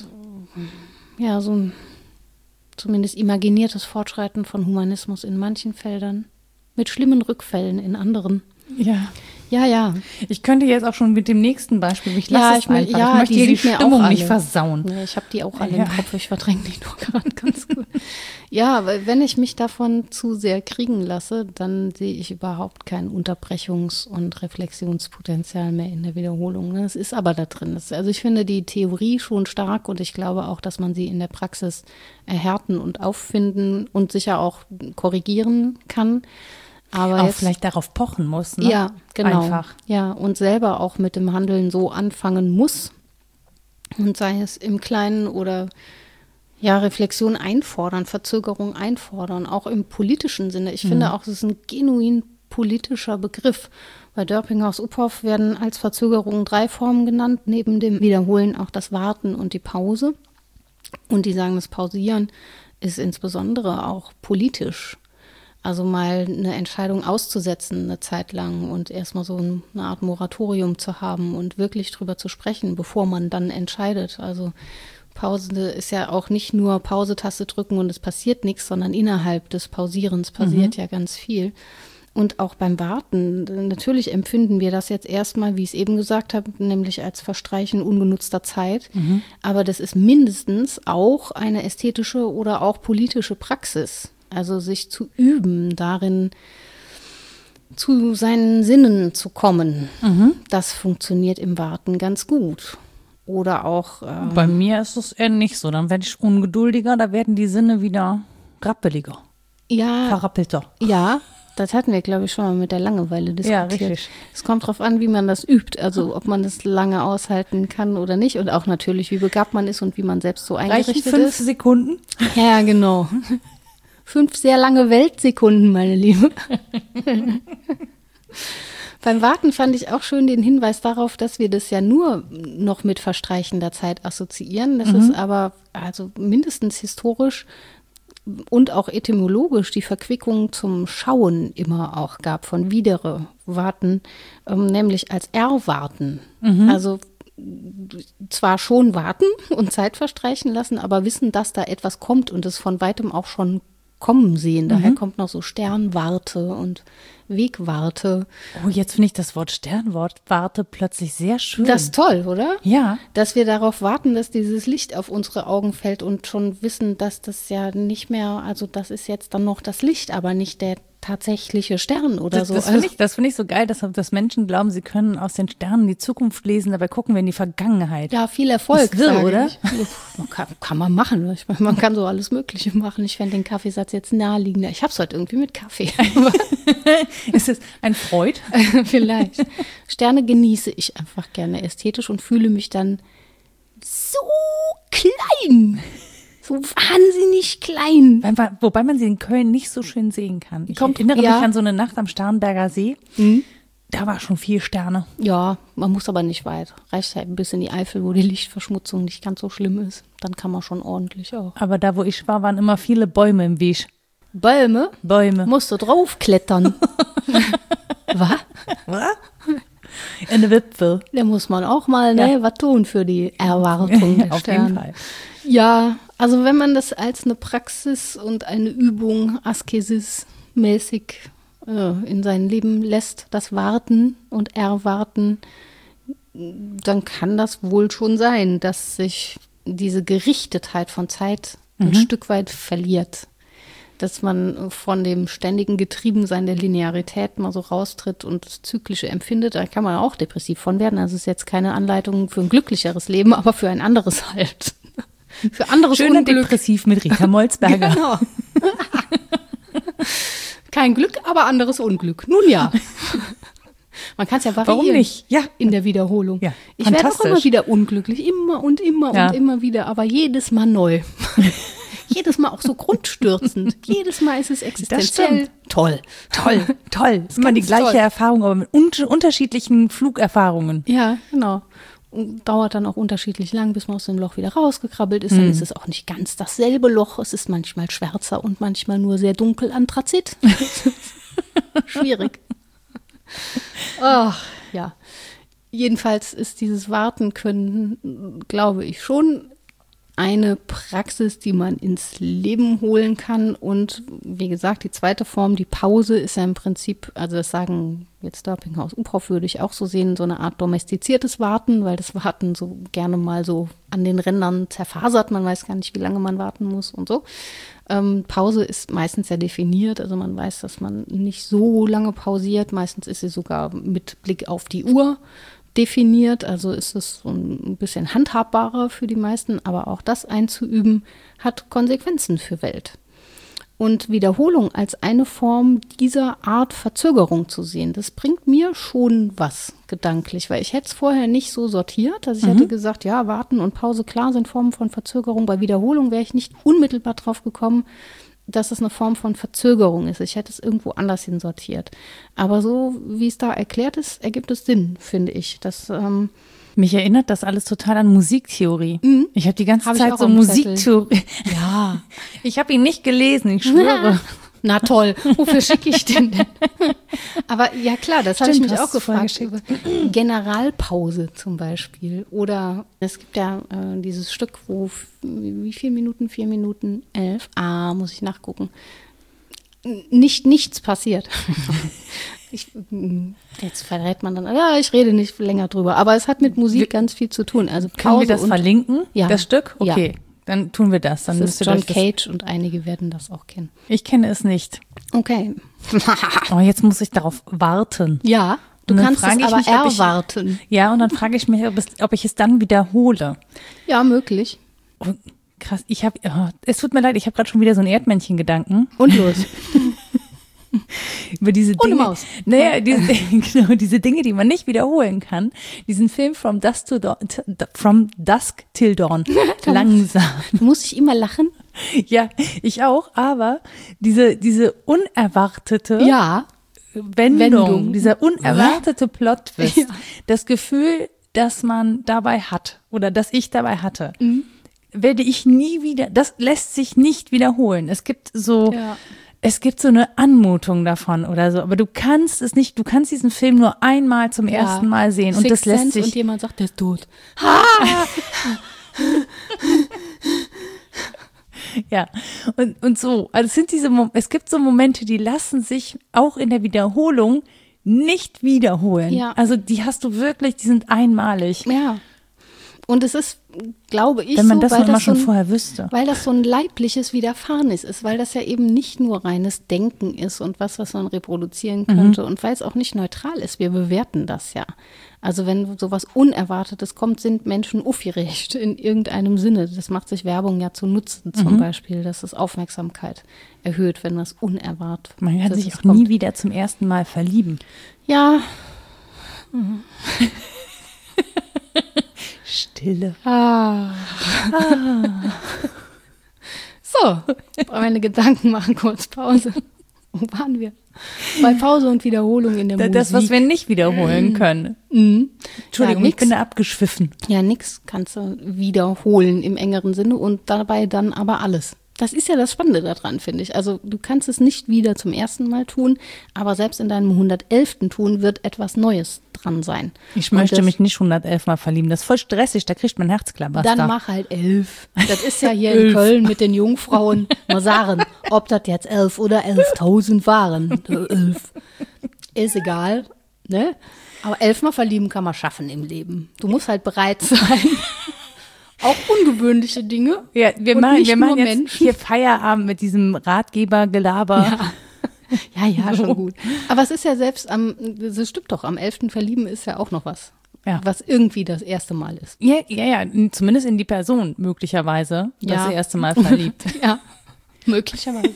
ja, so ein zumindest imaginiertes Fortschreiten von Humanismus in manchen Feldern. Mit schlimmen Rückfällen in anderen. Ja. Ja, ja. Ich könnte jetzt auch schon mit dem nächsten Beispiel, ich lasse ja, es ich, einfach. Ja, ich möchte die hier die Stimmung nicht versauen. Ja, ich habe die auch alle ja. im Kopf, ich verdränge die nur gerade ganz gut. Ja, weil wenn ich mich davon zu sehr kriegen lasse, dann sehe ich überhaupt kein Unterbrechungs- und Reflexionspotenzial mehr in der Wiederholung. Das ist aber da drin. Das, also ich finde die Theorie schon stark und ich glaube auch, dass man sie in der Praxis erhärten und auffinden und sicher auch korrigieren kann. Aber auch jetzt, vielleicht darauf pochen muss, ne? Ja, genau. Einfach. Ja, und selber auch mit dem Handeln so anfangen muss. Und sei es im Kleinen oder ja, Reflexion einfordern, Verzögerung einfordern, auch im politischen Sinne. Ich mhm. finde auch, es ist ein genuin politischer Begriff. Bei Dörpinghaus-Uphoff werden als Verzögerung drei Formen genannt, neben dem Wiederholen auch das Warten und die Pause. Und die sagen, das Pausieren ist insbesondere auch politisch. Also mal eine Entscheidung auszusetzen eine Zeit lang und erstmal so eine Art Moratorium zu haben und wirklich drüber zu sprechen, bevor man dann entscheidet. Also Pause ist ja auch nicht nur Pause-Taste drücken und es passiert nichts, sondern innerhalb des Pausierens passiert mhm. ja ganz viel. Und auch beim Warten, natürlich empfinden wir das jetzt erstmal, wie ich es eben gesagt habe, nämlich als Verstreichen ungenutzter Zeit. Mhm. Aber das ist mindestens auch eine ästhetische oder auch politische Praxis. Also sich zu üben, darin zu seinen Sinnen zu kommen. Mhm. Das funktioniert im Warten ganz gut. Oder auch ähm, bei mir ist es eher nicht so. Dann werde ich ungeduldiger, da werden die Sinne wieder rappeliger. Ja. Verrappelter. Ja, das hatten wir, glaube ich, schon mal mit der Langeweile diskutiert. Ja, richtig. Es kommt darauf an, wie man das übt. Also ob man das lange aushalten kann oder nicht. Und auch natürlich, wie begabt man ist und wie man selbst so eingerichtet Reichen fünf ist. Sekunden? Ja, genau. Fünf sehr lange Weltsekunden, meine Liebe. Beim Warten fand ich auch schön den Hinweis darauf, dass wir das ja nur noch mit verstreichender Zeit assoziieren. Das mhm. ist aber also mindestens historisch und auch etymologisch die Verquickung zum Schauen immer auch gab, von widere Warten, ähm, nämlich als Erwarten. Mhm. Also zwar schon warten und Zeit verstreichen lassen, aber wissen, dass da etwas kommt und es von weitem auch schon kommen sehen. Daher mhm. kommt noch so Sternwarte und Wegwarte. Oh, jetzt finde ich das Wort Sternwarte plötzlich sehr schön. Das ist toll, oder? Ja. Dass wir darauf warten, dass dieses Licht auf unsere Augen fällt und schon wissen, dass das ja nicht mehr, also das ist jetzt dann noch das Licht, aber nicht der tatsächliche Stern oder das, so. Das finde ich, das find ich so geil, dass, dass Menschen glauben, sie können aus den Sternen die Zukunft lesen, dabei gucken wir in die Vergangenheit. Ja, viel Erfolg. Das ist wirr, oder? Kann, kann man machen. Ich meine, man kann so alles Mögliche machen. Ich fände den Kaffeesatz jetzt naheliegender. Ich habe es heute irgendwie mit Kaffee. Ist es ein Freud? Vielleicht. Sterne genieße ich einfach gerne ästhetisch und fühle mich dann so klein. So wahnsinnig klein. Wobei man sie in Köln nicht so schön sehen kann. Ich Kommt, erinnere ja. mich an so eine Nacht am Starnberger See. Mhm. Da war schon viel Sterne. Ja, man muss aber nicht weit. Reicht halt ein bisschen in die Eifel, wo die Lichtverschmutzung nicht ganz so schlimm ist. Dann kann man schon ordentlich auch. Aber da, wo ich war, waren immer viele Bäume im Weg. Bäume? Bäume. Musst du draufklettern. Was? Was? In der Wipfel. Da muss man auch mal ne, Ja. was tun für die Erwartung der Auf Sterne. jeden Fall. Ja, also wenn man das als eine Praxis und eine Übung Askesis-mäßig äh, in sein Leben lässt, das Warten und Erwarten, dann kann das wohl schon sein, dass sich diese Gerichtetheit von Zeit ein Mhm. Stück weit verliert. Dass man von dem ständigen Getriebensein der Linearität mal so raustritt und das Zyklische empfindet. Da kann man auch depressiv von werden. Also es ist jetzt keine Anleitung für ein glücklicheres Leben, aber für ein anderes halt. Für anderes Schöner Unglück. Depressiv mit Rita Molzberger. Genau. Kein Glück, aber anderes Unglück. Nun ja. Man kann es ja variieren. Warum nicht? Ja. In der Wiederholung. Ja, ich werde auch fantastisch. immer wieder unglücklich. Immer und immer Ja. und immer wieder. Aber jedes Mal neu. Jedes Mal auch so grundstürzend. Jedes Mal ist es existenziell. stimmt. Toll. Toll, toll. Ist immer die ganz gleiche toll. Erfahrung, aber mit un unterschiedlichen Flugerfahrungen. Ja, genau. Und dauert dann auch unterschiedlich lang, bis man aus dem Loch wieder rausgekrabbelt ist. Dann Mhm. ist es auch nicht ganz dasselbe Loch. Es ist manchmal schwärzer und manchmal nur sehr dunkel Anthrazit. Schwierig. Ach, ja. Jedenfalls ist dieses Warten können, glaube ich, schon eine Praxis, die man ins Leben holen kann. Und wie gesagt, die zweite Form, die Pause, ist ja im Prinzip, also das sagen jetzt Dörpinghaus Uphoff, würde ich auch so sehen, so eine Art domestiziertes Warten, weil das Warten so gerne mal so an den Rändern zerfasert. Man weiß gar nicht, wie lange man warten muss und so. Ähm, Pause ist meistens ja definiert, also man weiß, dass man nicht so lange pausiert. Meistens ist sie sogar mit Blick auf die Uhr definiert, also ist es so ein bisschen handhabbarer für die meisten, aber auch das einzuüben hat Konsequenzen für Welt. Und Wiederholung als eine Form dieser Art Verzögerung zu sehen, das bringt mir schon was gedanklich, weil ich hätte es vorher nicht so sortiert. Also ich Mhm. hätte gesagt, ja, Warten und Pause, klar, sind Formen von Verzögerung. Bei Wiederholung wäre ich nicht unmittelbar drauf gekommen, dass es eine Form von Verzögerung ist. Ich hätte es irgendwo anders hin sortiert. Aber so, wie es da erklärt ist, ergibt es Sinn, finde ich. Das, ähm, Mich erinnert das alles total an Musiktheorie. Mhm. Ich habe die ganze Hab ich Zeit auch so auf dem Musiktheorie. ja. Ich habe ihn nicht gelesen, ich schwöre. Na toll, wofür schicke ich den denn? Aber ja klar, das habe ich Stimmt, mich hast auch du vorher gefragt. Generalpause zum Beispiel. Oder es gibt ja äh, dieses Stück, wo f- wie viele Minuten? Vier Minuten elf. Ah, muss ich nachgucken. Nicht nichts passiert. Ich, jetzt verrät man dann, ja, ich rede nicht länger drüber. Aber es hat mit Musik ganz viel zu tun. Also Können wir Pause das und verlinken, Ja. das Stück? Ja. Okay, dann tun wir das. Dann das ist müsst ihr John euch das- Cage und einige werden das auch kennen. Ich kenne es nicht. Okay. Oh, jetzt muss ich darauf warten. Ja, du Und dann kannst es frage ich aber mich, ob ich- erwarten. Ja, und dann frage ich mich, ob, es, ob ich es dann wiederhole. Ja, möglich. Oh, krass, ich habe, oh, es tut mir leid, ich habe gerade schon wieder so einen Erdmännchen-Gedanken. Und los. Über diese Ohne Dinge. Maus. Naja, diese, genau, diese Dinge, die man nicht wiederholen kann. Diesen Film From Dusk, to Dawn, t- From Dusk Till Dawn. Langsam. Muss ich immer lachen? Ja, ich auch, aber diese, diese unerwartete Ja. Wendung, Wendung. dieser unerwartete Plot-Twist, Ja. das Gefühl, das man dabei hat oder das ich dabei hatte, Mhm. werde ich nie wieder, das lässt sich nicht wiederholen. Es gibt so, Ja. Es gibt so eine Anmutung davon oder so, aber du kannst es nicht, du kannst diesen Film nur einmal zum Ja. ersten Mal sehen und Sixth das lässt Sense sich. und jemand sagt, der ist tot. Ja, und, und so. Also es sind diese, Mo- es gibt so Momente, die lassen sich auch in der Wiederholung nicht wiederholen. Ja. Also die hast du wirklich, die sind einmalig. Ja. Und es ist, glaube ich, Wenn man so, das weil, nochmal das so schon ein, vorher wüsste. weil das so ein leibliches Widerfahrenes ist, weil das ja eben nicht nur reines Denken ist und was, was man reproduzieren könnte und weil es auch nicht neutral ist. Wir bewerten das ja. Also wenn sowas Unerwartetes kommt, sind Menschen aufgeregt in irgendeinem Sinne. Das macht sich Werbung ja zu Nutzen zum Beispiel, dass es Aufmerksamkeit erhöht, wenn was unerwartet Man kann sich auch kommt. nie wieder zum ersten Mal verlieben. Ja. Stille. Ah. So, meine Gedanken machen kurz Pause. Wo waren wir? Bei Pause und Wiederholung in der Musik. Das, was wir nicht wiederholen können. Mhm. Entschuldigung, ja, ich bin nix. da abgeschwiffen. Ja, nix kannst du wiederholen im engeren Sinne und dabei dann aber alles. Das ist ja das Spannende daran, finde ich. Also du kannst es nicht wieder zum ersten Mal tun, aber selbst in deinem hundertelften Tun wird etwas Neues dran sein. Ich Und möchte das, mich nicht hundertelf Mal verlieben. Das ist voll stressig, da kriegt man Herzklabaster. Dann mach halt elf. Das ist ja hier in Köln mit den Jungfrauen. Mal sagen, ob das jetzt elf oder elftausend waren. Elf. Ist egal, ne? Aber elfmal verlieben kann man schaffen im Leben. Du musst halt bereit sein. Auch ungewöhnliche Dinge. Ja, wir und machen, nicht wir machen nur jetzt Menschen. hier Feierabend mit diesem Ratgebergelaber. Ja. ja, ja, schon gut. Aber es ist ja selbst am, das stimmt doch, am elften Verlieben ist ja auch noch was. Ja. Was irgendwie das erste Mal ist. Ja, ja, ja, zumindest in die Person möglicherweise das Ja. erste Mal verliebt. Ja, möglicherweise.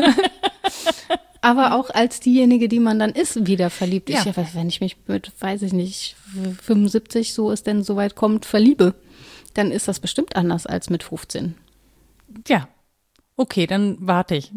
Aber auch als diejenige, die man dann ist, wieder verliebt. Ja. Ich, ja, wenn ich mich mit, weiß ich nicht, fünfundsiebzig, so es denn soweit kommt, verliebe, dann ist das bestimmt anders als mit fünfzehn. Ja, okay, dann warte ich.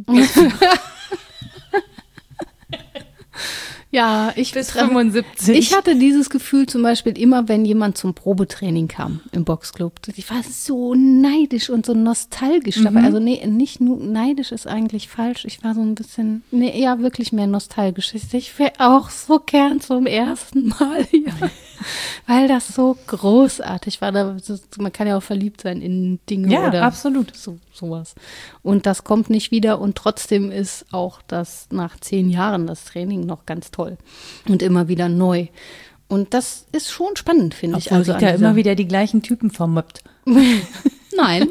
Ja, ich Bis fünfundsiebzig. Ich hatte dieses Gefühl zum Beispiel immer, wenn jemand zum Probetraining kam im Boxclub. Ich war so neidisch und so nostalgisch dabei. Mhm. Also nee, nicht nur neidisch ist eigentlich falsch. Ich war so ein bisschen, nee, eher wirklich mehr nostalgisch. Ich, ich wäre auch so gern zum ersten Mal hier. Weil das so großartig war. Da, das, man kann ja auch verliebt sein in Dinge Ja, oder absolut. so, sowas. Und das kommt nicht wieder und trotzdem ist auch das nach zehn Jahren das Training noch ganz toll und immer wieder neu. Und das ist schon spannend, finde ich. Obwohl Also sich da an dieser- immer wieder die gleichen Typen vermöppt. Nein.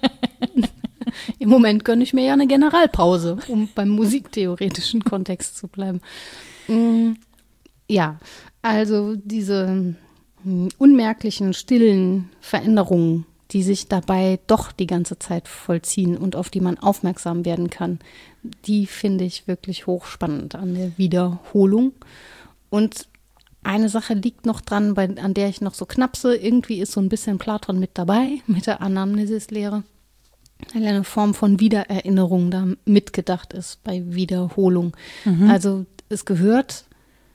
Im Moment gönne ich mir ja eine Generalpause, um beim musiktheoretischen Kontext zu bleiben. Mm, Ja, also diese mm, unmerklichen, stillen Veränderungen, die sich dabei doch die ganze Zeit vollziehen und auf die man aufmerksam werden kann, die finde ich wirklich hochspannend an der Wiederholung. Und eine Sache liegt noch dran, bei, an der ich noch so knapse. Irgendwie ist so ein bisschen Platon mit dabei, mit der Anamnesis-Lehre. Weil eine Form von Wiedererinnerung da mitgedacht ist bei Wiederholung. Also es gehört,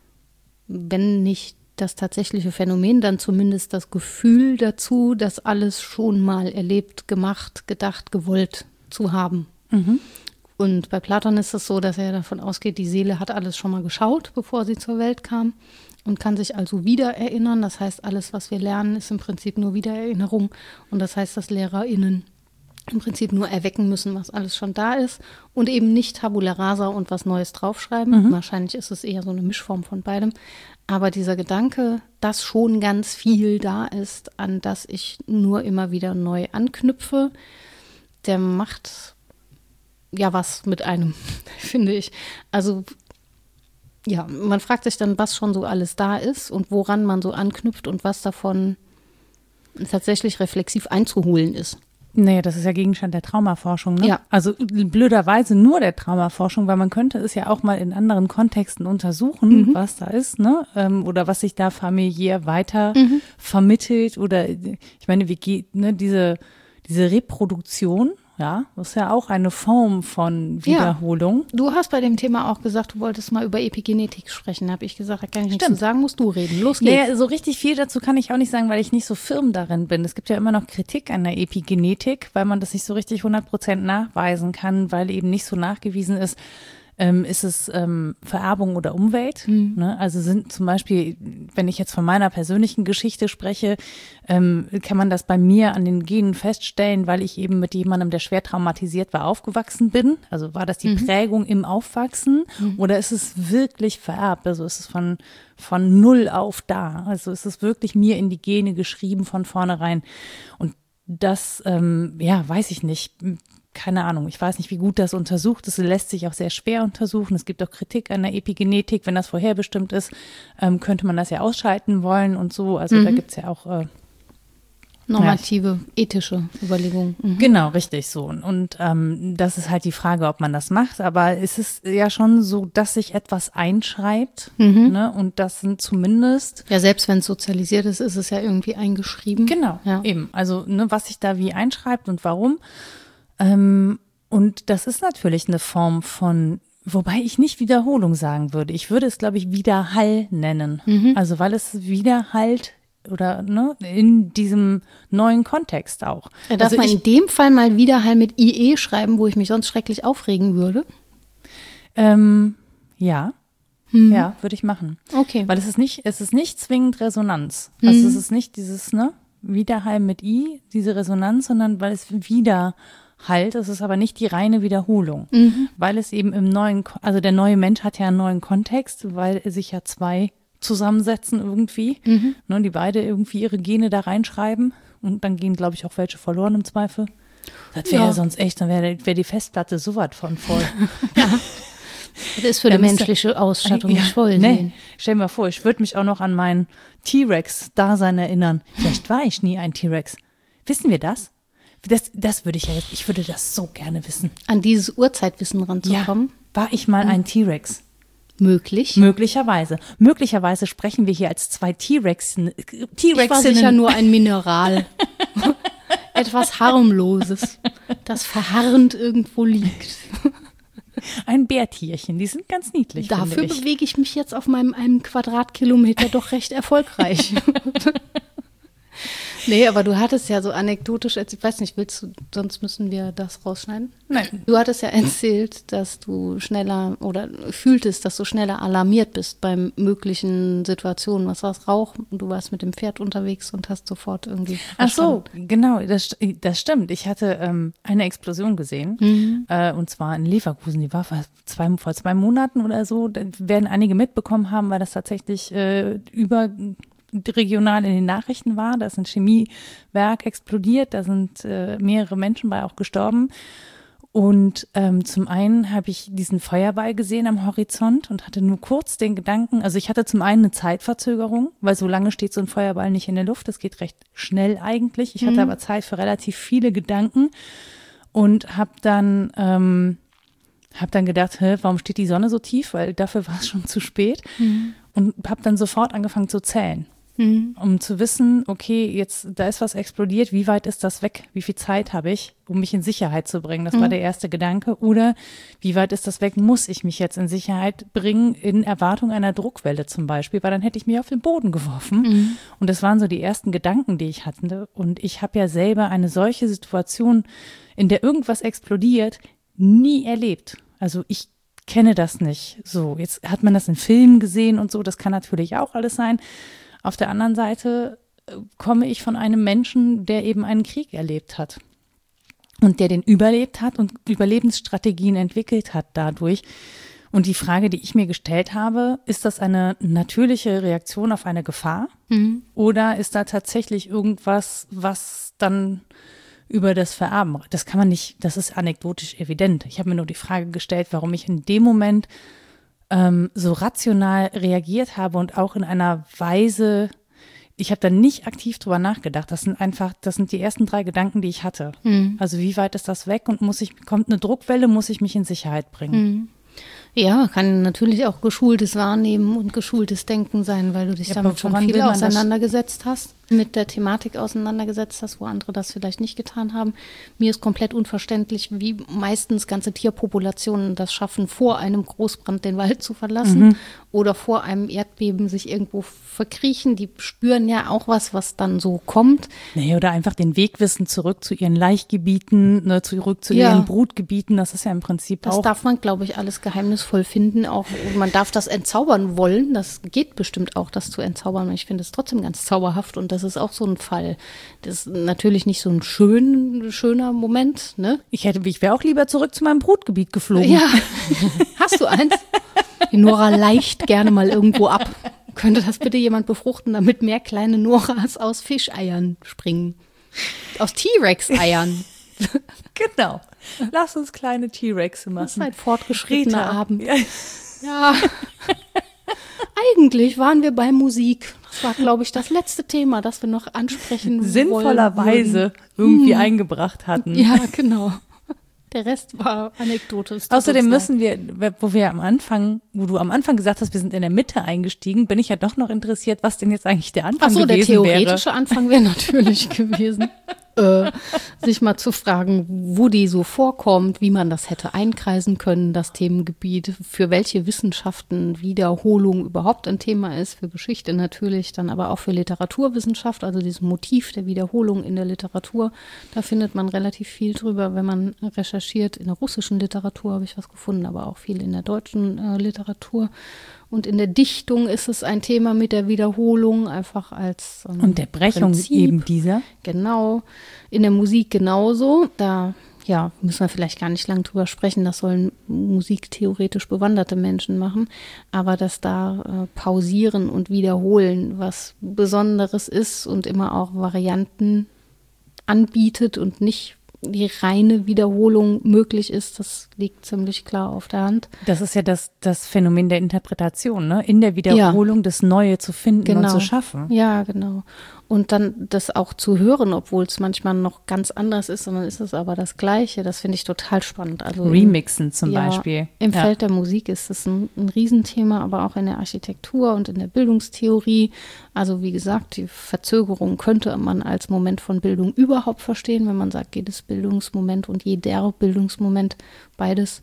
wenn nicht das tatsächliche Phänomen, dann zumindest das Gefühl dazu, das alles schon mal erlebt, gemacht, gedacht, gewollt zu haben. Und bei Platon ist es so, dass er davon ausgeht, die Seele hat alles schon mal geschaut, bevor sie zur Welt kam und kann sich also wieder erinnern. Das heißt, alles, was wir lernen, ist im Prinzip nur Wiedererinnerung. Und das heißt, dass LehrerInnen im Prinzip nur erwecken müssen, was alles schon da ist und eben nicht Tabula rasa und was Neues draufschreiben. Wahrscheinlich ist es eher so eine Mischform von beidem. Aber dieser Gedanke, dass schon ganz viel da ist, an das ich nur immer wieder neu anknüpfe, der macht ja was mit einem, finde ich. Also ja, man fragt sich dann, was schon so alles da ist und woran man so anknüpft und was davon tatsächlich reflexiv einzuholen ist. Nee, das ist ja Gegenstand der Traumaforschung, ne? Ja. Also blöderweise nur der Traumaforschung, weil man könnte es ja auch mal in anderen Kontexten untersuchen, was da ist, ne? Ähm, oder was sich da familiär weiter vermittelt oder ich meine, wie geht, ne, diese, diese Reproduktion Ja, das ist ja auch eine Form von Wiederholung. Ja. Du hast bei dem Thema auch gesagt, du wolltest mal über Epigenetik sprechen. Da habe ich gesagt, da kann ich nichts zu sagen, musst du reden. Los geht's. Naja, so richtig viel dazu kann ich auch nicht sagen, weil ich nicht so firm darin bin. Es gibt ja immer noch Kritik an der Epigenetik, weil man das nicht so richtig hundert Prozent nachweisen kann, weil eben nicht so nachgewiesen ist, Ähm, ist es ähm, Vererbung oder Umwelt? Mhm. Ne? Also sind zum Beispiel, wenn ich jetzt von meiner persönlichen Geschichte spreche, ähm, kann man das bei mir an den Genen feststellen, weil ich eben mit jemandem, der schwer traumatisiert war, aufgewachsen bin. Also war das die mhm. Prägung im Aufwachsen mhm. oder ist es wirklich vererbt? Also ist es von, von null auf da? Also ist es wirklich mir in die Gene geschrieben von vornherein? Und das, ähm, ja, weiß ich nicht. Keine Ahnung, ich weiß nicht, wie gut das untersucht ist. Es lässt sich auch sehr schwer untersuchen. Es gibt auch Kritik an der Epigenetik. Wenn das vorherbestimmt ist, ähm, könnte man das ja ausschalten wollen und so. Also mhm. da gibt es ja auch äh, normative, ja, ethische Überlegungen. Mhm. Genau, richtig so. Und ähm, das ist halt die Frage, ob man das macht. Aber es ist ja schon so, dass sich etwas einschreibt. Mhm. Ne? Und das sind zumindest… Ja, selbst wenn es sozialisiert ist, ist es ja irgendwie eingeschrieben. Genau, ja. eben. Also ne, was sich da wie einschreibt und warum. Ähm, und das ist natürlich eine Form von, wobei ich nicht Wiederholung sagen würde. Ich würde es, glaube ich, Widerhall nennen. Mhm. Also weil es widerhallt oder ne, in diesem neuen Kontext auch. Ja, darf also man ich, in dem Fall mal Widerhall mit I E schreiben, wo ich mich sonst schrecklich aufregen würde? Ähm, ja. Mhm. Ja, würde ich machen. Okay. Weil es ist nicht, es ist nicht zwingend Resonanz. Mhm. Also es ist nicht dieses, ne, Widerhall mit I, diese Resonanz, sondern weil es wieder halt, es ist aber nicht die reine Wiederholung, mhm. weil es eben im neuen, also der neue Mensch hat ja einen neuen Kontext, weil sich ja zwei zusammensetzen irgendwie, mhm. ne, die beide irgendwie ihre Gene da reinschreiben und dann gehen, glaube ich, auch welche verloren im Zweifel. Das wäre ja. ja sonst echt, dann wäre wär die Festplatte so was von voll. Ja. Das ist für die menschliche Ausstattung ja, nicht voll. Nee. Stell dir mal vor, ich würde mich auch noch an mein T-Rex-Dasein erinnern. Vielleicht war ich nie ein T-Rex. Wissen wir das? Das, das würde ich ja jetzt, ich würde das so gerne wissen. An dieses Urzeitwissen ranzukommen? Ja, war ich mal ein T-Rex? Möglich. Möglicherweise. Möglicherweise sprechen wir hier als zwei T-Rex. Ich war sicher nur ein Mineral. Etwas Harmloses, das verharrend irgendwo liegt. Ein Bärtierchen, die sind ganz niedlich. Dafür ich. bewege ich mich jetzt auf meinem einem Quadratkilometer doch recht erfolgreich. Nee, aber du hattest ja so anekdotisch, ich weiß nicht, willst du, sonst müssen wir das rausschneiden? Nein. Du hattest ja erzählt, dass du schneller oder fühltest, dass du schneller alarmiert bist bei möglichen Situationen. Was war es, Rauch? Du warst mit dem Pferd unterwegs und hast sofort irgendwie Ach so, genau, das, das stimmt. Ich hatte ähm, eine Explosion gesehen, mhm. äh, und zwar in Leverkusen. Die war vor zwei, vor zwei Monaten oder so. Da werden einige mitbekommen haben, weil das tatsächlich äh, über regional in den Nachrichten war. Da ist ein Chemiewerk explodiert, da sind äh, mehrere Menschen bei auch gestorben. Und ähm, zum einen habe ich diesen Feuerball gesehen am Horizont und hatte nur kurz den Gedanken, also ich hatte zum einen eine Zeitverzögerung, weil so lange steht so ein Feuerball nicht in der Luft, das geht recht schnell eigentlich. Ich hatte mhm. aber Zeit für relativ viele Gedanken und habe dann, ähm, hab dann gedacht, hä, warum steht die Sonne so tief, weil dafür war es schon zu spät. Mhm. Und habe dann sofort angefangen zu zählen. Mhm. Um zu wissen, okay, jetzt, da ist was explodiert, wie weit ist das weg? Wie viel Zeit habe ich, um mich in Sicherheit zu bringen? Das mhm. war der erste Gedanke. Oder wie weit ist das weg? Muss ich mich jetzt in Sicherheit bringen, in Erwartung einer Druckwelle zum Beispiel? Weil dann hätte ich mich auf den Boden geworfen. Mhm. Und das waren so die ersten Gedanken, die ich hatte. Und ich habe ja selber eine solche Situation, in der irgendwas explodiert, nie erlebt. Also ich kenne das nicht. So, jetzt hat man das in Filmen gesehen und so, das kann natürlich auch alles sein. Auf der anderen Seite komme ich von einem Menschen, der eben einen Krieg erlebt hat und der den überlebt hat und Überlebensstrategien entwickelt hat dadurch. Und die Frage, die ich mir gestellt habe, ist das eine natürliche Reaktion auf eine Gefahr? Mhm. Oder ist da tatsächlich irgendwas, was dann über das Vererben, das kann man nicht, das ist anekdotisch evident. Ich habe mir nur die Frage gestellt, warum ich in dem Moment ähm, so rational reagiert habe und auch in einer Weise, ich habe da nicht aktiv drüber nachgedacht. Das sind einfach, das sind die ersten drei Gedanken, die ich hatte. Mhm. Also wie weit ist das weg und muss ich, kommt eine Druckwelle, muss ich mich in Sicherheit bringen? Mhm. Ja, kann natürlich auch geschultes Wahrnehmen und geschultes Denken sein, weil du dich ja, damit schon viel auseinandergesetzt hast. mit der Thematik auseinandergesetzt hast, wo andere das vielleicht nicht getan haben. Mir ist komplett unverständlich, wie meistens ganze Tierpopulationen das schaffen, vor einem Großbrand den Wald zu verlassen mhm. oder vor einem Erdbeben sich irgendwo verkriechen. Die spüren ja auch was, was dann so kommt. Nee, oder einfach den Weg wissen, zurück zu ihren Laichgebieten, ne, zurück zu ja. ihren Brutgebieten. Das ist ja im Prinzip das auch. Das darf man, glaube ich, alles geheimnisvoll finden. Auch man darf das entzaubern wollen. Das geht bestimmt auch, das zu entzaubern. Ich finde es trotzdem ganz zauberhaft und das ist auch so ein Fall. Das ist natürlich nicht so ein schön, schöner Moment, ne? Ich hätte, ich wäre auch lieber zurück zu meinem Brutgebiet geflogen. Ja. Hast du eins? Die Nora leicht gerne mal irgendwo ab. Könnte das bitte jemand befruchten, damit mehr kleine Noras aus Fischeiern springen? Aus T-Rex-Eiern. Genau. Lass uns kleine T-Rexe machen. Das ist ein fortgeschrittener Abend. Ja. ja. Eigentlich waren wir bei Musik. Das war, glaube ich, das letzte Thema, das wir noch ansprechen sinnvollerweise irgendwie hm. eingebracht hatten. Ja, genau. Der Rest war Anekdote. Außerdem müssen wir, wo wir am Anfang, wo du am Anfang gesagt hast, wir sind in der Mitte eingestiegen, bin ich ja doch noch interessiert, was denn jetzt eigentlich der Anfang gewesen wäre. Ach so, der theoretische wäre. Anfang wäre natürlich gewesen, äh, sich mal zu fragen, wo die so vorkommt, wie man das hätte einkreisen können, das Themengebiet, für welche Wissenschaften Wiederholung überhaupt ein Thema ist, für Geschichte natürlich, dann aber auch für Literaturwissenschaft, also dieses Motiv der Wiederholung in der Literatur, da findet man relativ viel drüber, wenn man recherchiert. In der russischen Literatur habe ich was gefunden, aber auch viel in der deutschen äh, Literatur. Und in der Dichtung ist es ein Thema mit der Wiederholung, einfach als ähm, Und der Brechung Prinzip. Eben dieser. Genau. In der Musik genauso. Da ja, müssen wir vielleicht gar nicht lang drüber sprechen. Das sollen musiktheoretisch bewanderte Menschen machen. Aber dass da äh, Pausieren und Wiederholen was Besonderes ist und immer auch Varianten anbietet und nicht die reine Wiederholung möglich ist, das liegt ziemlich klar auf der Hand. Das ist ja das, das Phänomen der Interpretation, ne? In der Wiederholung ja. das Neue zu finden genau. und zu schaffen. Ja, genau. Und dann das auch zu hören, obwohl es manchmal noch ganz anders ist, sondern ist es aber das Gleiche. Das finde ich total spannend. Also Remixen zum ja, Beispiel. Im ja. Feld der Musik ist es ein, ein Riesenthema, aber auch in der Architektur und in der Bildungstheorie. Also wie gesagt, die Verzögerung könnte man als Moment von Bildung überhaupt verstehen, wenn man sagt, jedes Bildungsmoment und jeder Bildungsmoment, beides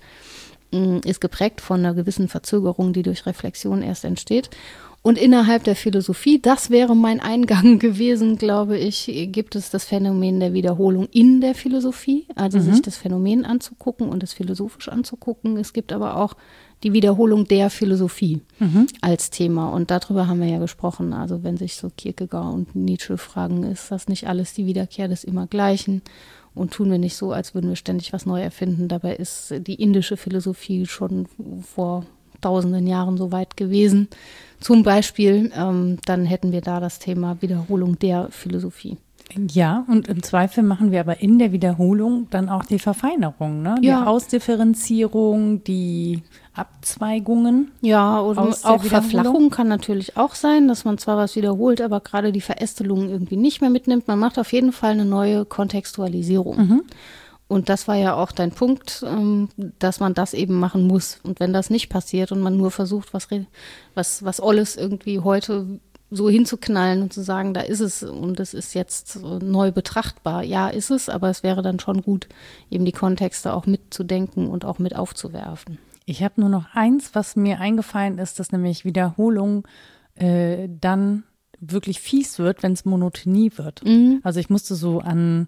ist geprägt von einer gewissen Verzögerung, die durch Reflexion erst entsteht. Und innerhalb der Philosophie, das wäre mein Eingang gewesen, glaube ich, gibt es das Phänomen der Wiederholung in der Philosophie, also mhm. sich das Phänomen anzugucken und es philosophisch anzugucken. Es gibt aber auch die Wiederholung der Philosophie mhm. als Thema und darüber haben wir ja gesprochen. Also wenn sich so Kierkegaard und Nietzsche fragen, ist das nicht alles die Wiederkehr des Immergleichen? Und tun wir nicht so, als würden wir ständig was neu erfinden. Dabei ist die indische Philosophie schon vor tausenden Jahren so weit gewesen. Zum Beispiel, ähm, dann hätten wir da das Thema Wiederholung der Philosophie. Ja, und im Zweifel machen wir aber in der Wiederholung dann auch die Verfeinerung, ne? Die ja. Ausdifferenzierung, die Abzweigungen. Ja, oder auch Verflachung kann natürlich auch sein, dass man zwar was wiederholt, aber gerade die Verästelungen irgendwie nicht mehr mitnimmt. Man macht auf jeden Fall eine neue Kontextualisierung. Mhm. Und das war ja auch dein Punkt, dass man das eben machen muss. Und wenn das nicht passiert und man nur versucht, was, was, was Olles irgendwie heute so hinzuknallen und zu sagen, da ist es und es ist jetzt neu betrachtbar. Ja, ist es, aber es wäre dann schon gut, eben die Kontexte auch mitzudenken und auch mit aufzuwerfen. Ich habe nur noch eins, was mir eingefallen ist, dass nämlich Wiederholung äh, dann wirklich fies wird, wenn es Monotonie wird. Mhm. Also ich musste so an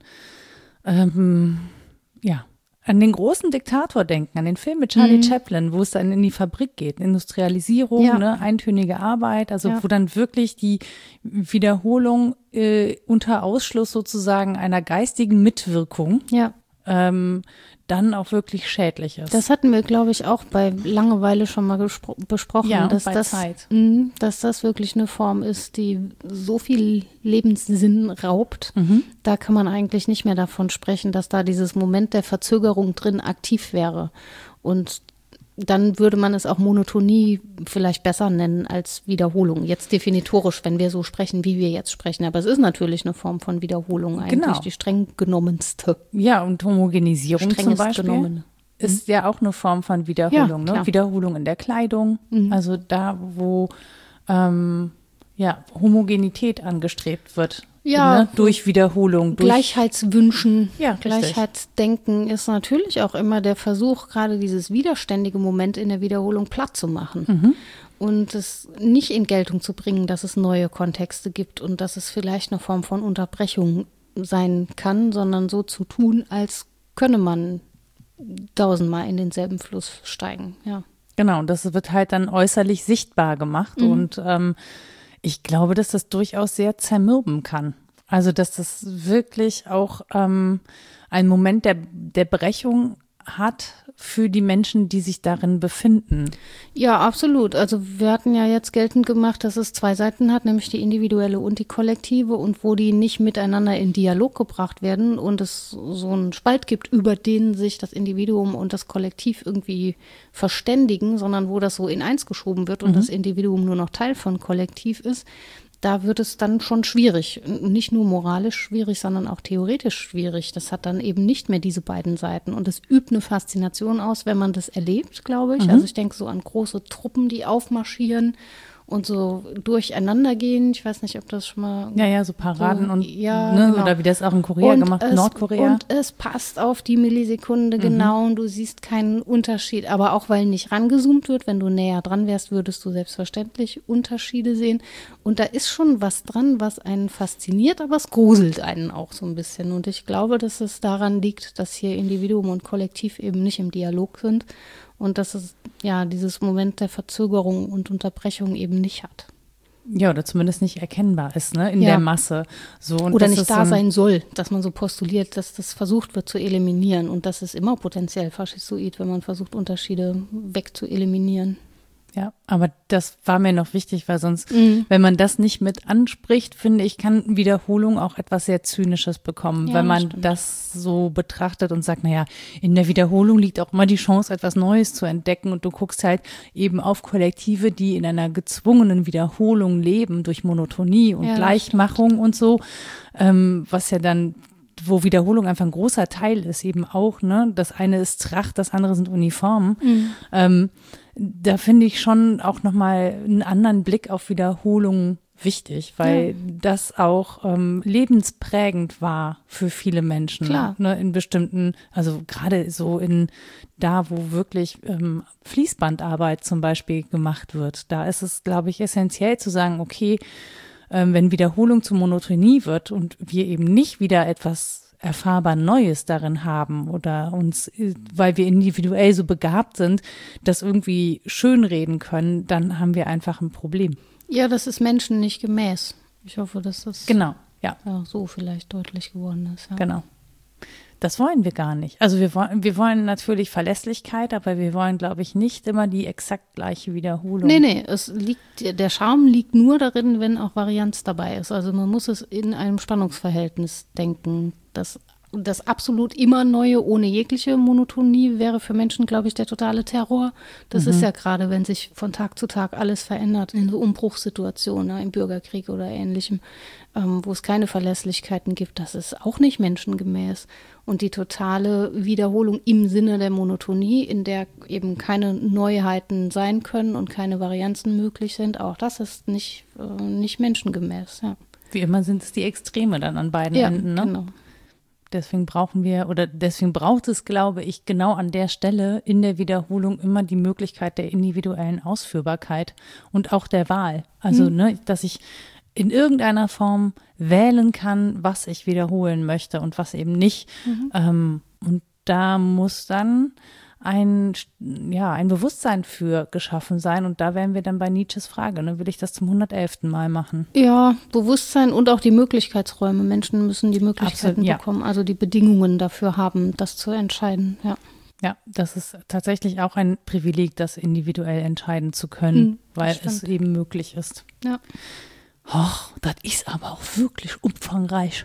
ähm, ja, an den großen Diktator denken, an den Film mit Charlie mhm. Chaplin, wo es dann in die Fabrik geht, Industrialisierung, ja. ne, eintönige Arbeit, also ja. wo dann wirklich die Wiederholung äh, unter Ausschluss sozusagen einer geistigen Mitwirkung ja. ähm, dann auch wirklich schädlich ist. Das hatten wir, glaube ich, auch bei Langeweile schon mal gespro- besprochen, ja, dass, bei das, Zeit. mh, dass das wirklich eine Form ist, die so viel Lebenssinn raubt. Mhm. Da kann man eigentlich nicht mehr davon sprechen, dass da dieses Moment der Verzögerung drin aktiv wäre. Und dann würde man es auch Monotonie vielleicht besser nennen als Wiederholung. Jetzt definitorisch, wenn wir so sprechen, wie wir jetzt sprechen. Aber es ist natürlich eine Form von Wiederholung eigentlich, genau. die streng genommenste. Ja, und Homogenisierung Strengest zum Beispiel genommene. Ist ja auch eine Form von Wiederholung. Ja, ne? Wiederholung in der Kleidung, mhm. also da, wo ähm, ja, Homogenität angestrebt wird. Ja, ne? Durch Wiederholung. Durch Gleichheitswünschen, ja, richtig. Gleichheitsdenken ist natürlich auch immer der Versuch, gerade dieses widerständige Moment in der Wiederholung platt zu machen. Mhm. Und es nicht in Geltung zu bringen, dass es neue Kontexte gibt und dass es vielleicht eine Form von Unterbrechung sein kann, sondern so zu tun, als könne man tausendmal in denselben Fluss steigen. Ja. Genau, das wird halt dann äußerlich sichtbar gemacht mhm. und ähm, ich glaube, dass das durchaus sehr zermürben kann. Also, dass das wirklich auch ähm, ein Moment der, der Brechung hat für die Menschen, die sich darin befinden. Ja, absolut. Also wir hatten ja jetzt geltend gemacht, dass es zwei Seiten hat, nämlich die individuelle und die kollektive und wo die nicht miteinander in Dialog gebracht werden und es so einen Spalt gibt, über den sich das Individuum und das Kollektiv irgendwie verständigen, sondern wo das so in eins geschoben wird und mhm. das Individuum nur noch Teil von Kollektiv ist. Da wird es dann schon schwierig. Nicht nur moralisch schwierig, sondern auch theoretisch schwierig. Das hat dann eben nicht mehr diese beiden Seiten. Und es übt eine Faszination aus, wenn man das erlebt, glaube ich. Mhm. Also ich denke so an große Truppen, die aufmarschieren und so durcheinander gehen. Ich weiß nicht, ob das schon mal… Ja, ja, so Paraden so, und, ja, ne, genau. Oder wie das auch in Korea und gemacht, es, Nordkorea. Und es passt auf die Millisekunde mhm. genau und du siehst keinen Unterschied. Aber auch, weil nicht rangezoomt wird, wenn du näher dran wärst, würdest du selbstverständlich Unterschiede sehen. Und da ist schon was dran, was einen fasziniert, aber es gruselt einen auch so ein bisschen. Und ich glaube, dass es daran liegt, dass hier Individuum und Kollektiv eben nicht im Dialog sind. Und dass es ja dieses Moment der Verzögerung und Unterbrechung eben nicht hat. Ja, oder zumindest nicht erkennbar ist, ne, in ja. der Masse. So, und oder nicht da sein soll, dass man so postuliert, dass das versucht wird zu eliminieren. Und das ist immer potenziell faschistoid, wenn man versucht, Unterschiede wegzueliminieren. Ja, aber das war mir noch wichtig, weil sonst, mhm. wenn man das nicht mit anspricht, finde ich, kann Wiederholung auch etwas sehr Zynisches bekommen, ja, wenn man das, das so betrachtet und sagt, naja, in der Wiederholung liegt auch immer die Chance, etwas Neues zu entdecken und du guckst halt eben auf Kollektive, die in einer gezwungenen Wiederholung leben durch Monotonie und ja, Gleichmachung und so, ähm, was ja dann wo Wiederholung einfach ein großer Teil ist, eben auch, ne? Das eine ist Tracht, das andere sind Uniformen. Mhm. Ähm, da finde ich schon auch nochmal einen anderen Blick auf Wiederholung wichtig, weil ja. das auch ähm, lebensprägend war für viele Menschen. Klar. Ne? In bestimmten, also gerade so in da, wo wirklich ähm, Fließbandarbeit zum Beispiel gemacht wird, da ist es, glaube ich, essentiell zu sagen, okay, Ähm, wenn Wiederholung zu Monotonie wird und wir eben nicht wieder etwas erfahrbar Neues darin haben oder uns, weil wir individuell so begabt sind, das irgendwie schönreden können, dann haben wir einfach ein Problem. Ja, das ist Menschen nicht gemäß. Ich hoffe, dass das genau, ja. Ja, so vielleicht deutlich geworden ist. Ja. Genau. Das wollen wir gar nicht. Also wir wollen, wir wollen natürlich Verlässlichkeit, aber wir wollen, glaube ich, nicht immer die exakt gleiche Wiederholung. Nee, nee, es liegt, der Charme liegt nur darin, wenn auch Varianz dabei ist. Also man muss es in einem Spannungsverhältnis denken. Das, das absolut immer Neue ohne jegliche Monotonie wäre für Menschen, glaube ich, der totale Terror. Das mhm. ist ja gerade, wenn sich von Tag zu Tag alles verändert, in so Umbruchssituationen, ne, im Bürgerkrieg oder Ähnlichem, ähm, wo es keine Verlässlichkeiten gibt, das ist auch nicht menschengemäß. Und die totale Wiederholung im Sinne der Monotonie, in der eben keine Neuheiten sein können und keine Varianzen möglich sind, auch das ist nicht, äh, nicht menschengemäß. Ja. Wie immer sind es die Extreme dann an beiden ja, Enden, ne? Genau. Deswegen brauchen wir, oder deswegen braucht es, glaube ich, genau an der Stelle in der Wiederholung immer die Möglichkeit der individuellen Ausführbarkeit und auch der Wahl. Also, mhm. ne, dass ich in irgendeiner Form wählen kann, was ich wiederholen möchte und was eben nicht. Mhm. Ähm, und da muss dann ein, ja, ein Bewusstsein für geschaffen sein. Und da wären wir dann bei Nietzsches Frage, ne? Will ich das zum hundertelften Mal machen? Ja, Bewusstsein und auch die Möglichkeitsräume. Menschen müssen die Möglichkeiten Absolut, ja. bekommen, also die Bedingungen dafür haben, das zu entscheiden. Ja. Ja, das ist tatsächlich auch ein Privileg, das individuell entscheiden zu können, mhm, weil stimmt. es eben möglich ist. Ja. Och, das ist aber auch wirklich umfangreich.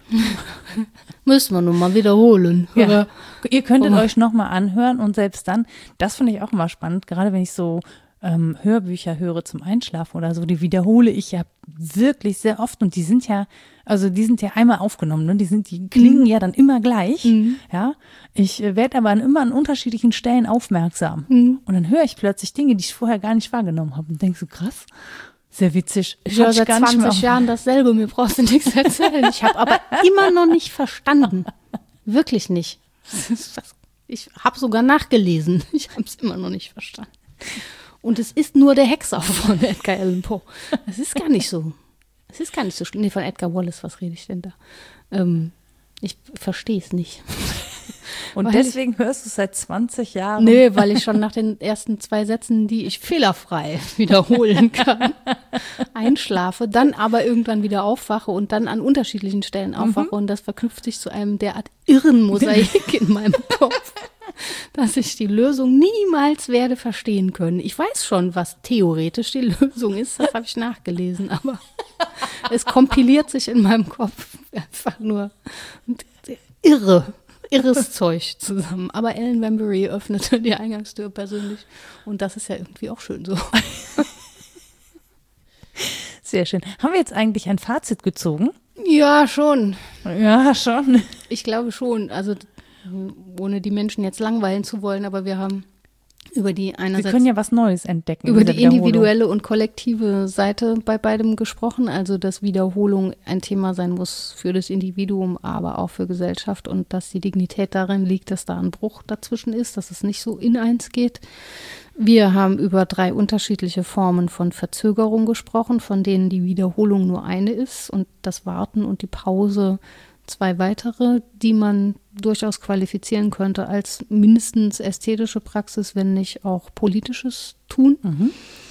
Müssen wir nur mal wiederholen. Ja. Ihr könntet oh. euch nochmal anhören und selbst dann, das finde ich auch immer spannend, gerade wenn ich so ähm, Hörbücher höre zum Einschlafen oder so, die wiederhole ich ja wirklich sehr oft und die sind ja, also die sind ja einmal aufgenommen, ne? Die sind, die klingen mhm. ja dann immer gleich, mhm. ja. Ich äh, werde aber an, immer an unterschiedlichen Stellen aufmerksam mhm. und dann höre ich plötzlich Dinge, die ich vorher gar nicht wahrgenommen habe und denke so, krass. Sehr witzig. Ich höre seit zwanzig Jahren dasselbe, mir brauchst du nichts erzählen. Ich habe aber immer noch nicht verstanden. Wirklich nicht. Ich habe sogar nachgelesen. Ich habe es immer noch nicht verstanden. Und es ist nur der Hexer von Edgar Allan Poe. Es ist gar nicht so. Es ist gar nicht so schlimm. Nee, von Edgar Wallace, was rede ich denn da? Ähm, ich verstehe es nicht. Und weil deswegen ich, hörst du es seit zwanzig Jahren? Nee, weil ich schon nach den ersten zwei Sätzen, die ich fehlerfrei wiederholen kann, einschlafe, dann aber irgendwann wieder aufwache und dann an unterschiedlichen Stellen aufwache. Mhm. Und das verknüpft sich zu einem derart irren Mosaik in meinem Kopf, dass ich die Lösung niemals werde verstehen können. Ich weiß schon, was theoretisch die Lösung ist, das habe ich nachgelesen, aber es kompiliert sich in meinem Kopf einfach nur irre. Irres Zeug zusammen. Aber Ellen Vanbury öffnete die Eingangstür persönlich. Und das ist ja irgendwie auch schön so. Sehr schön. Haben wir jetzt eigentlich ein Fazit gezogen? Ja, schon. Ja, schon. Ich glaube schon. Also ohne die Menschen jetzt langweilen zu wollen, aber wir haben über die einerseits Sie können ja was Neues entdecken. Über die individuelle und kollektive Seite bei beidem gesprochen, also dass Wiederholung ein Thema sein muss für das Individuum, aber auch für Gesellschaft und dass die Dignität darin liegt, dass da ein Bruch dazwischen ist, dass es nicht so in eins geht. Wir haben über drei unterschiedliche Formen von Verzögerung gesprochen, von denen die Wiederholung nur eine ist und das Warten und die Pause zwei weitere, die man durchaus qualifizieren könnte als mindestens ästhetische Praxis, wenn nicht auch politisches Tun. Mhm.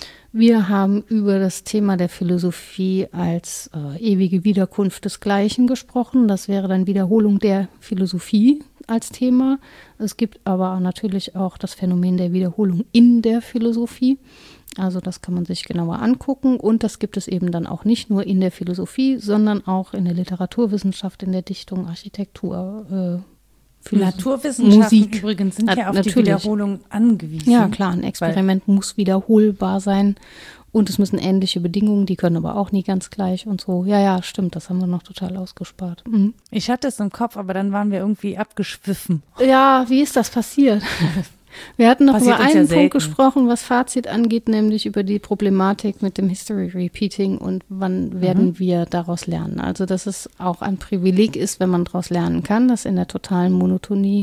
Wir haben über das Thema der Philosophie als äh, ewige Wiederkunft des Gleichen gesprochen. Das wäre dann Wiederholung der Philosophie als Thema. Es gibt aber natürlich auch das Phänomen der Wiederholung in der Philosophie. Also das kann man sich genauer angucken und das gibt es eben dann auch nicht nur in der Philosophie, sondern auch in der Literaturwissenschaft, in der Dichtung, Architektur, äh, Naturwissenschaften Musik. Übrigens sind Na, ja auf natürlich. die Wiederholung angewiesen. Ja klar, ein Experiment muss wiederholbar sein und es müssen ähnliche Bedingungen, die können aber auch nie ganz gleich und so. Ja, ja, stimmt, das haben wir noch total ausgespart. Mhm. Ich hatte es im Kopf, aber dann waren wir irgendwie abgeschwiffen. Ja, wie ist das passiert? Wir hatten noch Passiert über einen ja Punkt gesprochen, was Fazit angeht, nämlich über die Problematik mit dem History Repeating und wann werden mhm. wir daraus lernen. Also, dass es auch ein Privileg ist, wenn man daraus lernen kann, dass in der totalen Monotonie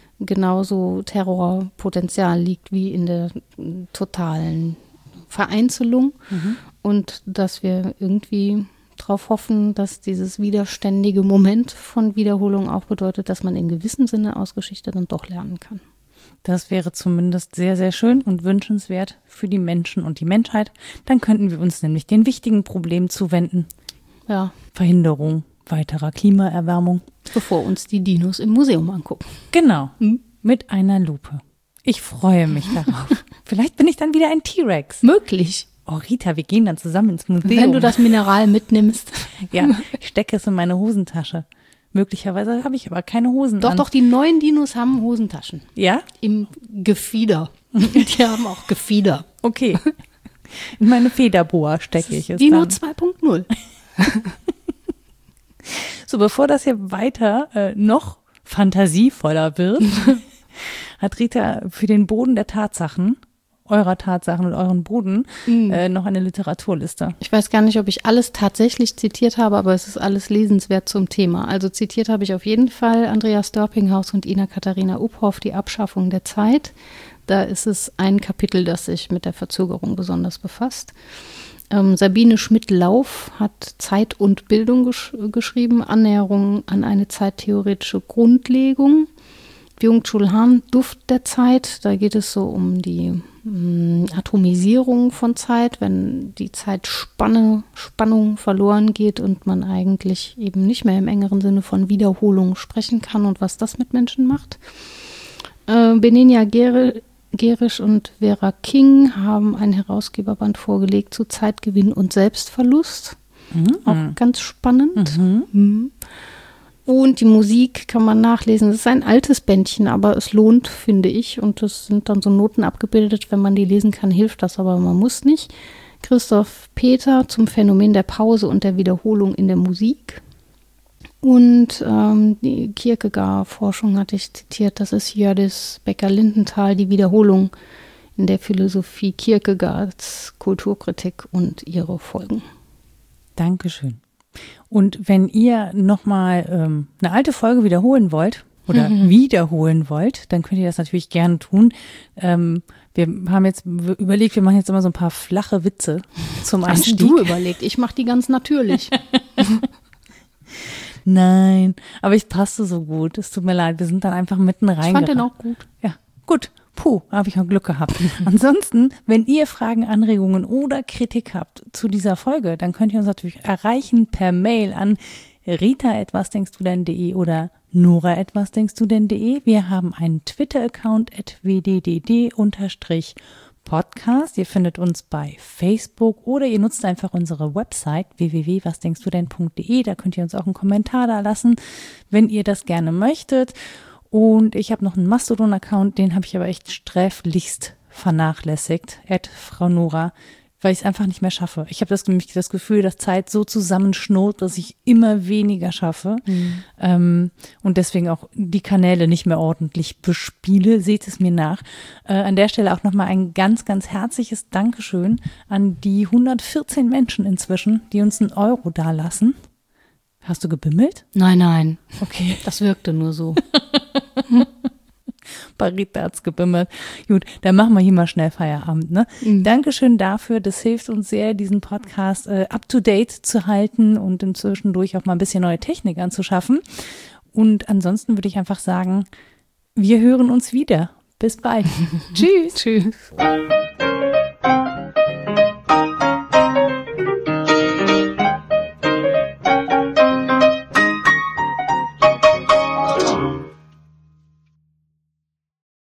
genauso Terrorpotenzial liegt wie in der totalen Vereinzelung mhm. und dass wir irgendwie darauf hoffen, dass dieses widerständige Moment von Wiederholung auch bedeutet, dass man in gewissem Sinne aus Geschichte dann doch lernen kann. Das wäre zumindest sehr, sehr schön und wünschenswert für die Menschen und die Menschheit. Dann könnten wir uns nämlich den wichtigen Problemen zuwenden. Ja. Verhinderung weiterer Klimaerwärmung. Bevor uns die Dinos im Museum angucken. Genau, hm? Mit einer Lupe. Ich freue mich darauf. Vielleicht bin ich dann wieder ein T-Rex. Möglich. Oh Rita, wir gehen dann zusammen ins Museum. Wenn du das Mineral mitnimmst. Ja, ich stecke es in meine Hosentasche. Möglicherweise habe ich aber keine Hosen Doch, an. doch, die neuen Dinos haben Hosentaschen. Ja? Im Gefieder. Die haben auch Gefieder. Okay. In meine Federboa stecke ich es Dino dann. zwei Punkt null. So, bevor das hier weiter äh, noch fantasievoller wird, hat Rita für den Boden der Tatsachen, eurer Tatsachen und euren Boden, mm. äh, noch eine Literaturliste. Ich weiß gar nicht, ob ich alles tatsächlich zitiert habe, aber es ist alles lesenswert zum Thema. Also zitiert habe ich auf jeden Fall Andreas Dörpinghaus und Ina Katharina Uphoff, Die Abschaffung der Zeit. Da ist es ein Kapitel, das sich mit der Verzögerung besonders befasst. Ähm, Sabine Schmidt-Lauf hat Zeit und Bildung gesch- geschrieben, Annäherung an eine zeittheoretische Grundlegung. Byung-Chul Han, Duft der Zeit, da geht es so um die mh, Atomisierung von Zeit, wenn die Zeitspanne, Spannung verloren geht und man eigentlich eben nicht mehr im engeren Sinne von Wiederholung sprechen kann und was das mit Menschen macht. Äh, Benenia Gere, Gerisch und Vera King haben einen Herausgeberband vorgelegt zu Zeitgewinn und Selbstverlust. Mhm. Auch ganz spannend. Mhm. Mhm. Und die Musik kann man nachlesen. Es ist ein altes Bändchen, aber es lohnt, finde ich. Und es sind dann so Noten abgebildet. Wenn man die lesen kann, hilft das, aber man muss nicht. Christoph Peter zum Phänomen der Pause und der Wiederholung in der Musik. Und ähm, die Kierkegaard-Forschung hatte ich zitiert. Das ist Jördis Becker-Lindenthal, die Wiederholung in der Philosophie Kierkegaards Kulturkritik und ihre Folgen. Dankeschön. Und wenn ihr nochmal ähm, eine alte Folge wiederholen wollt oder mhm. wiederholen wollt, dann könnt ihr das natürlich gerne tun. Ähm, wir haben jetzt überlegt, wir machen jetzt immer so ein paar flache Witze zum Einstieg. Hast du überlegt? Ich mache die ganz natürlich. Nein, aber ich passte so gut. Es tut mir leid, wir sind dann einfach mitten rein. Ich fand den auch gut. Ja, gut. Puh, habe ich auch Glück gehabt. Ansonsten, wenn ihr Fragen, Anregungen oder Kritik habt zu dieser Folge, dann könnt ihr uns natürlich erreichen per Mail an rita at was denkst du denn punkt de oder nora at was denkst du denn punkt de. Wir haben einen Twitter-Account at w d d d unterstrich podcast. Ihr findet uns bei Facebook oder ihr nutzt einfach unsere Website w w w punkt was denkst du denn punkt de. Da könnt ihr uns auch einen Kommentar da lassen, wenn ihr das gerne möchtet. Und ich habe noch einen Mastodon-Account, den habe ich aber echt sträflichst vernachlässigt, at Frau Nora, weil ich es einfach nicht mehr schaffe. Ich habe das, das Gefühl, dass Zeit so zusammenschnurrt, dass ich immer weniger schaffe mhm. ähm, und deswegen auch die Kanäle nicht mehr ordentlich bespiele. Seht es mir nach. Äh, an der Stelle auch nochmal ein ganz, ganz herzliches Dankeschön an die hundertvierzehn Menschen inzwischen, die uns einen Euro dalassen. Hast du gebimmelt? Nein, nein. Okay. Das wirkte nur so. Bei Rita hat's gebimmelt. Gut, dann machen wir hier mal schnell Feierabend. Ne? Mhm. Dankeschön dafür. Das hilft uns sehr, diesen Podcast äh, up-to-date zu halten und inzwischen durch auch mal ein bisschen neue Technik anzuschaffen. Und ansonsten würde ich einfach sagen, wir hören uns wieder. Bis bald. Tschüss. Tschüss.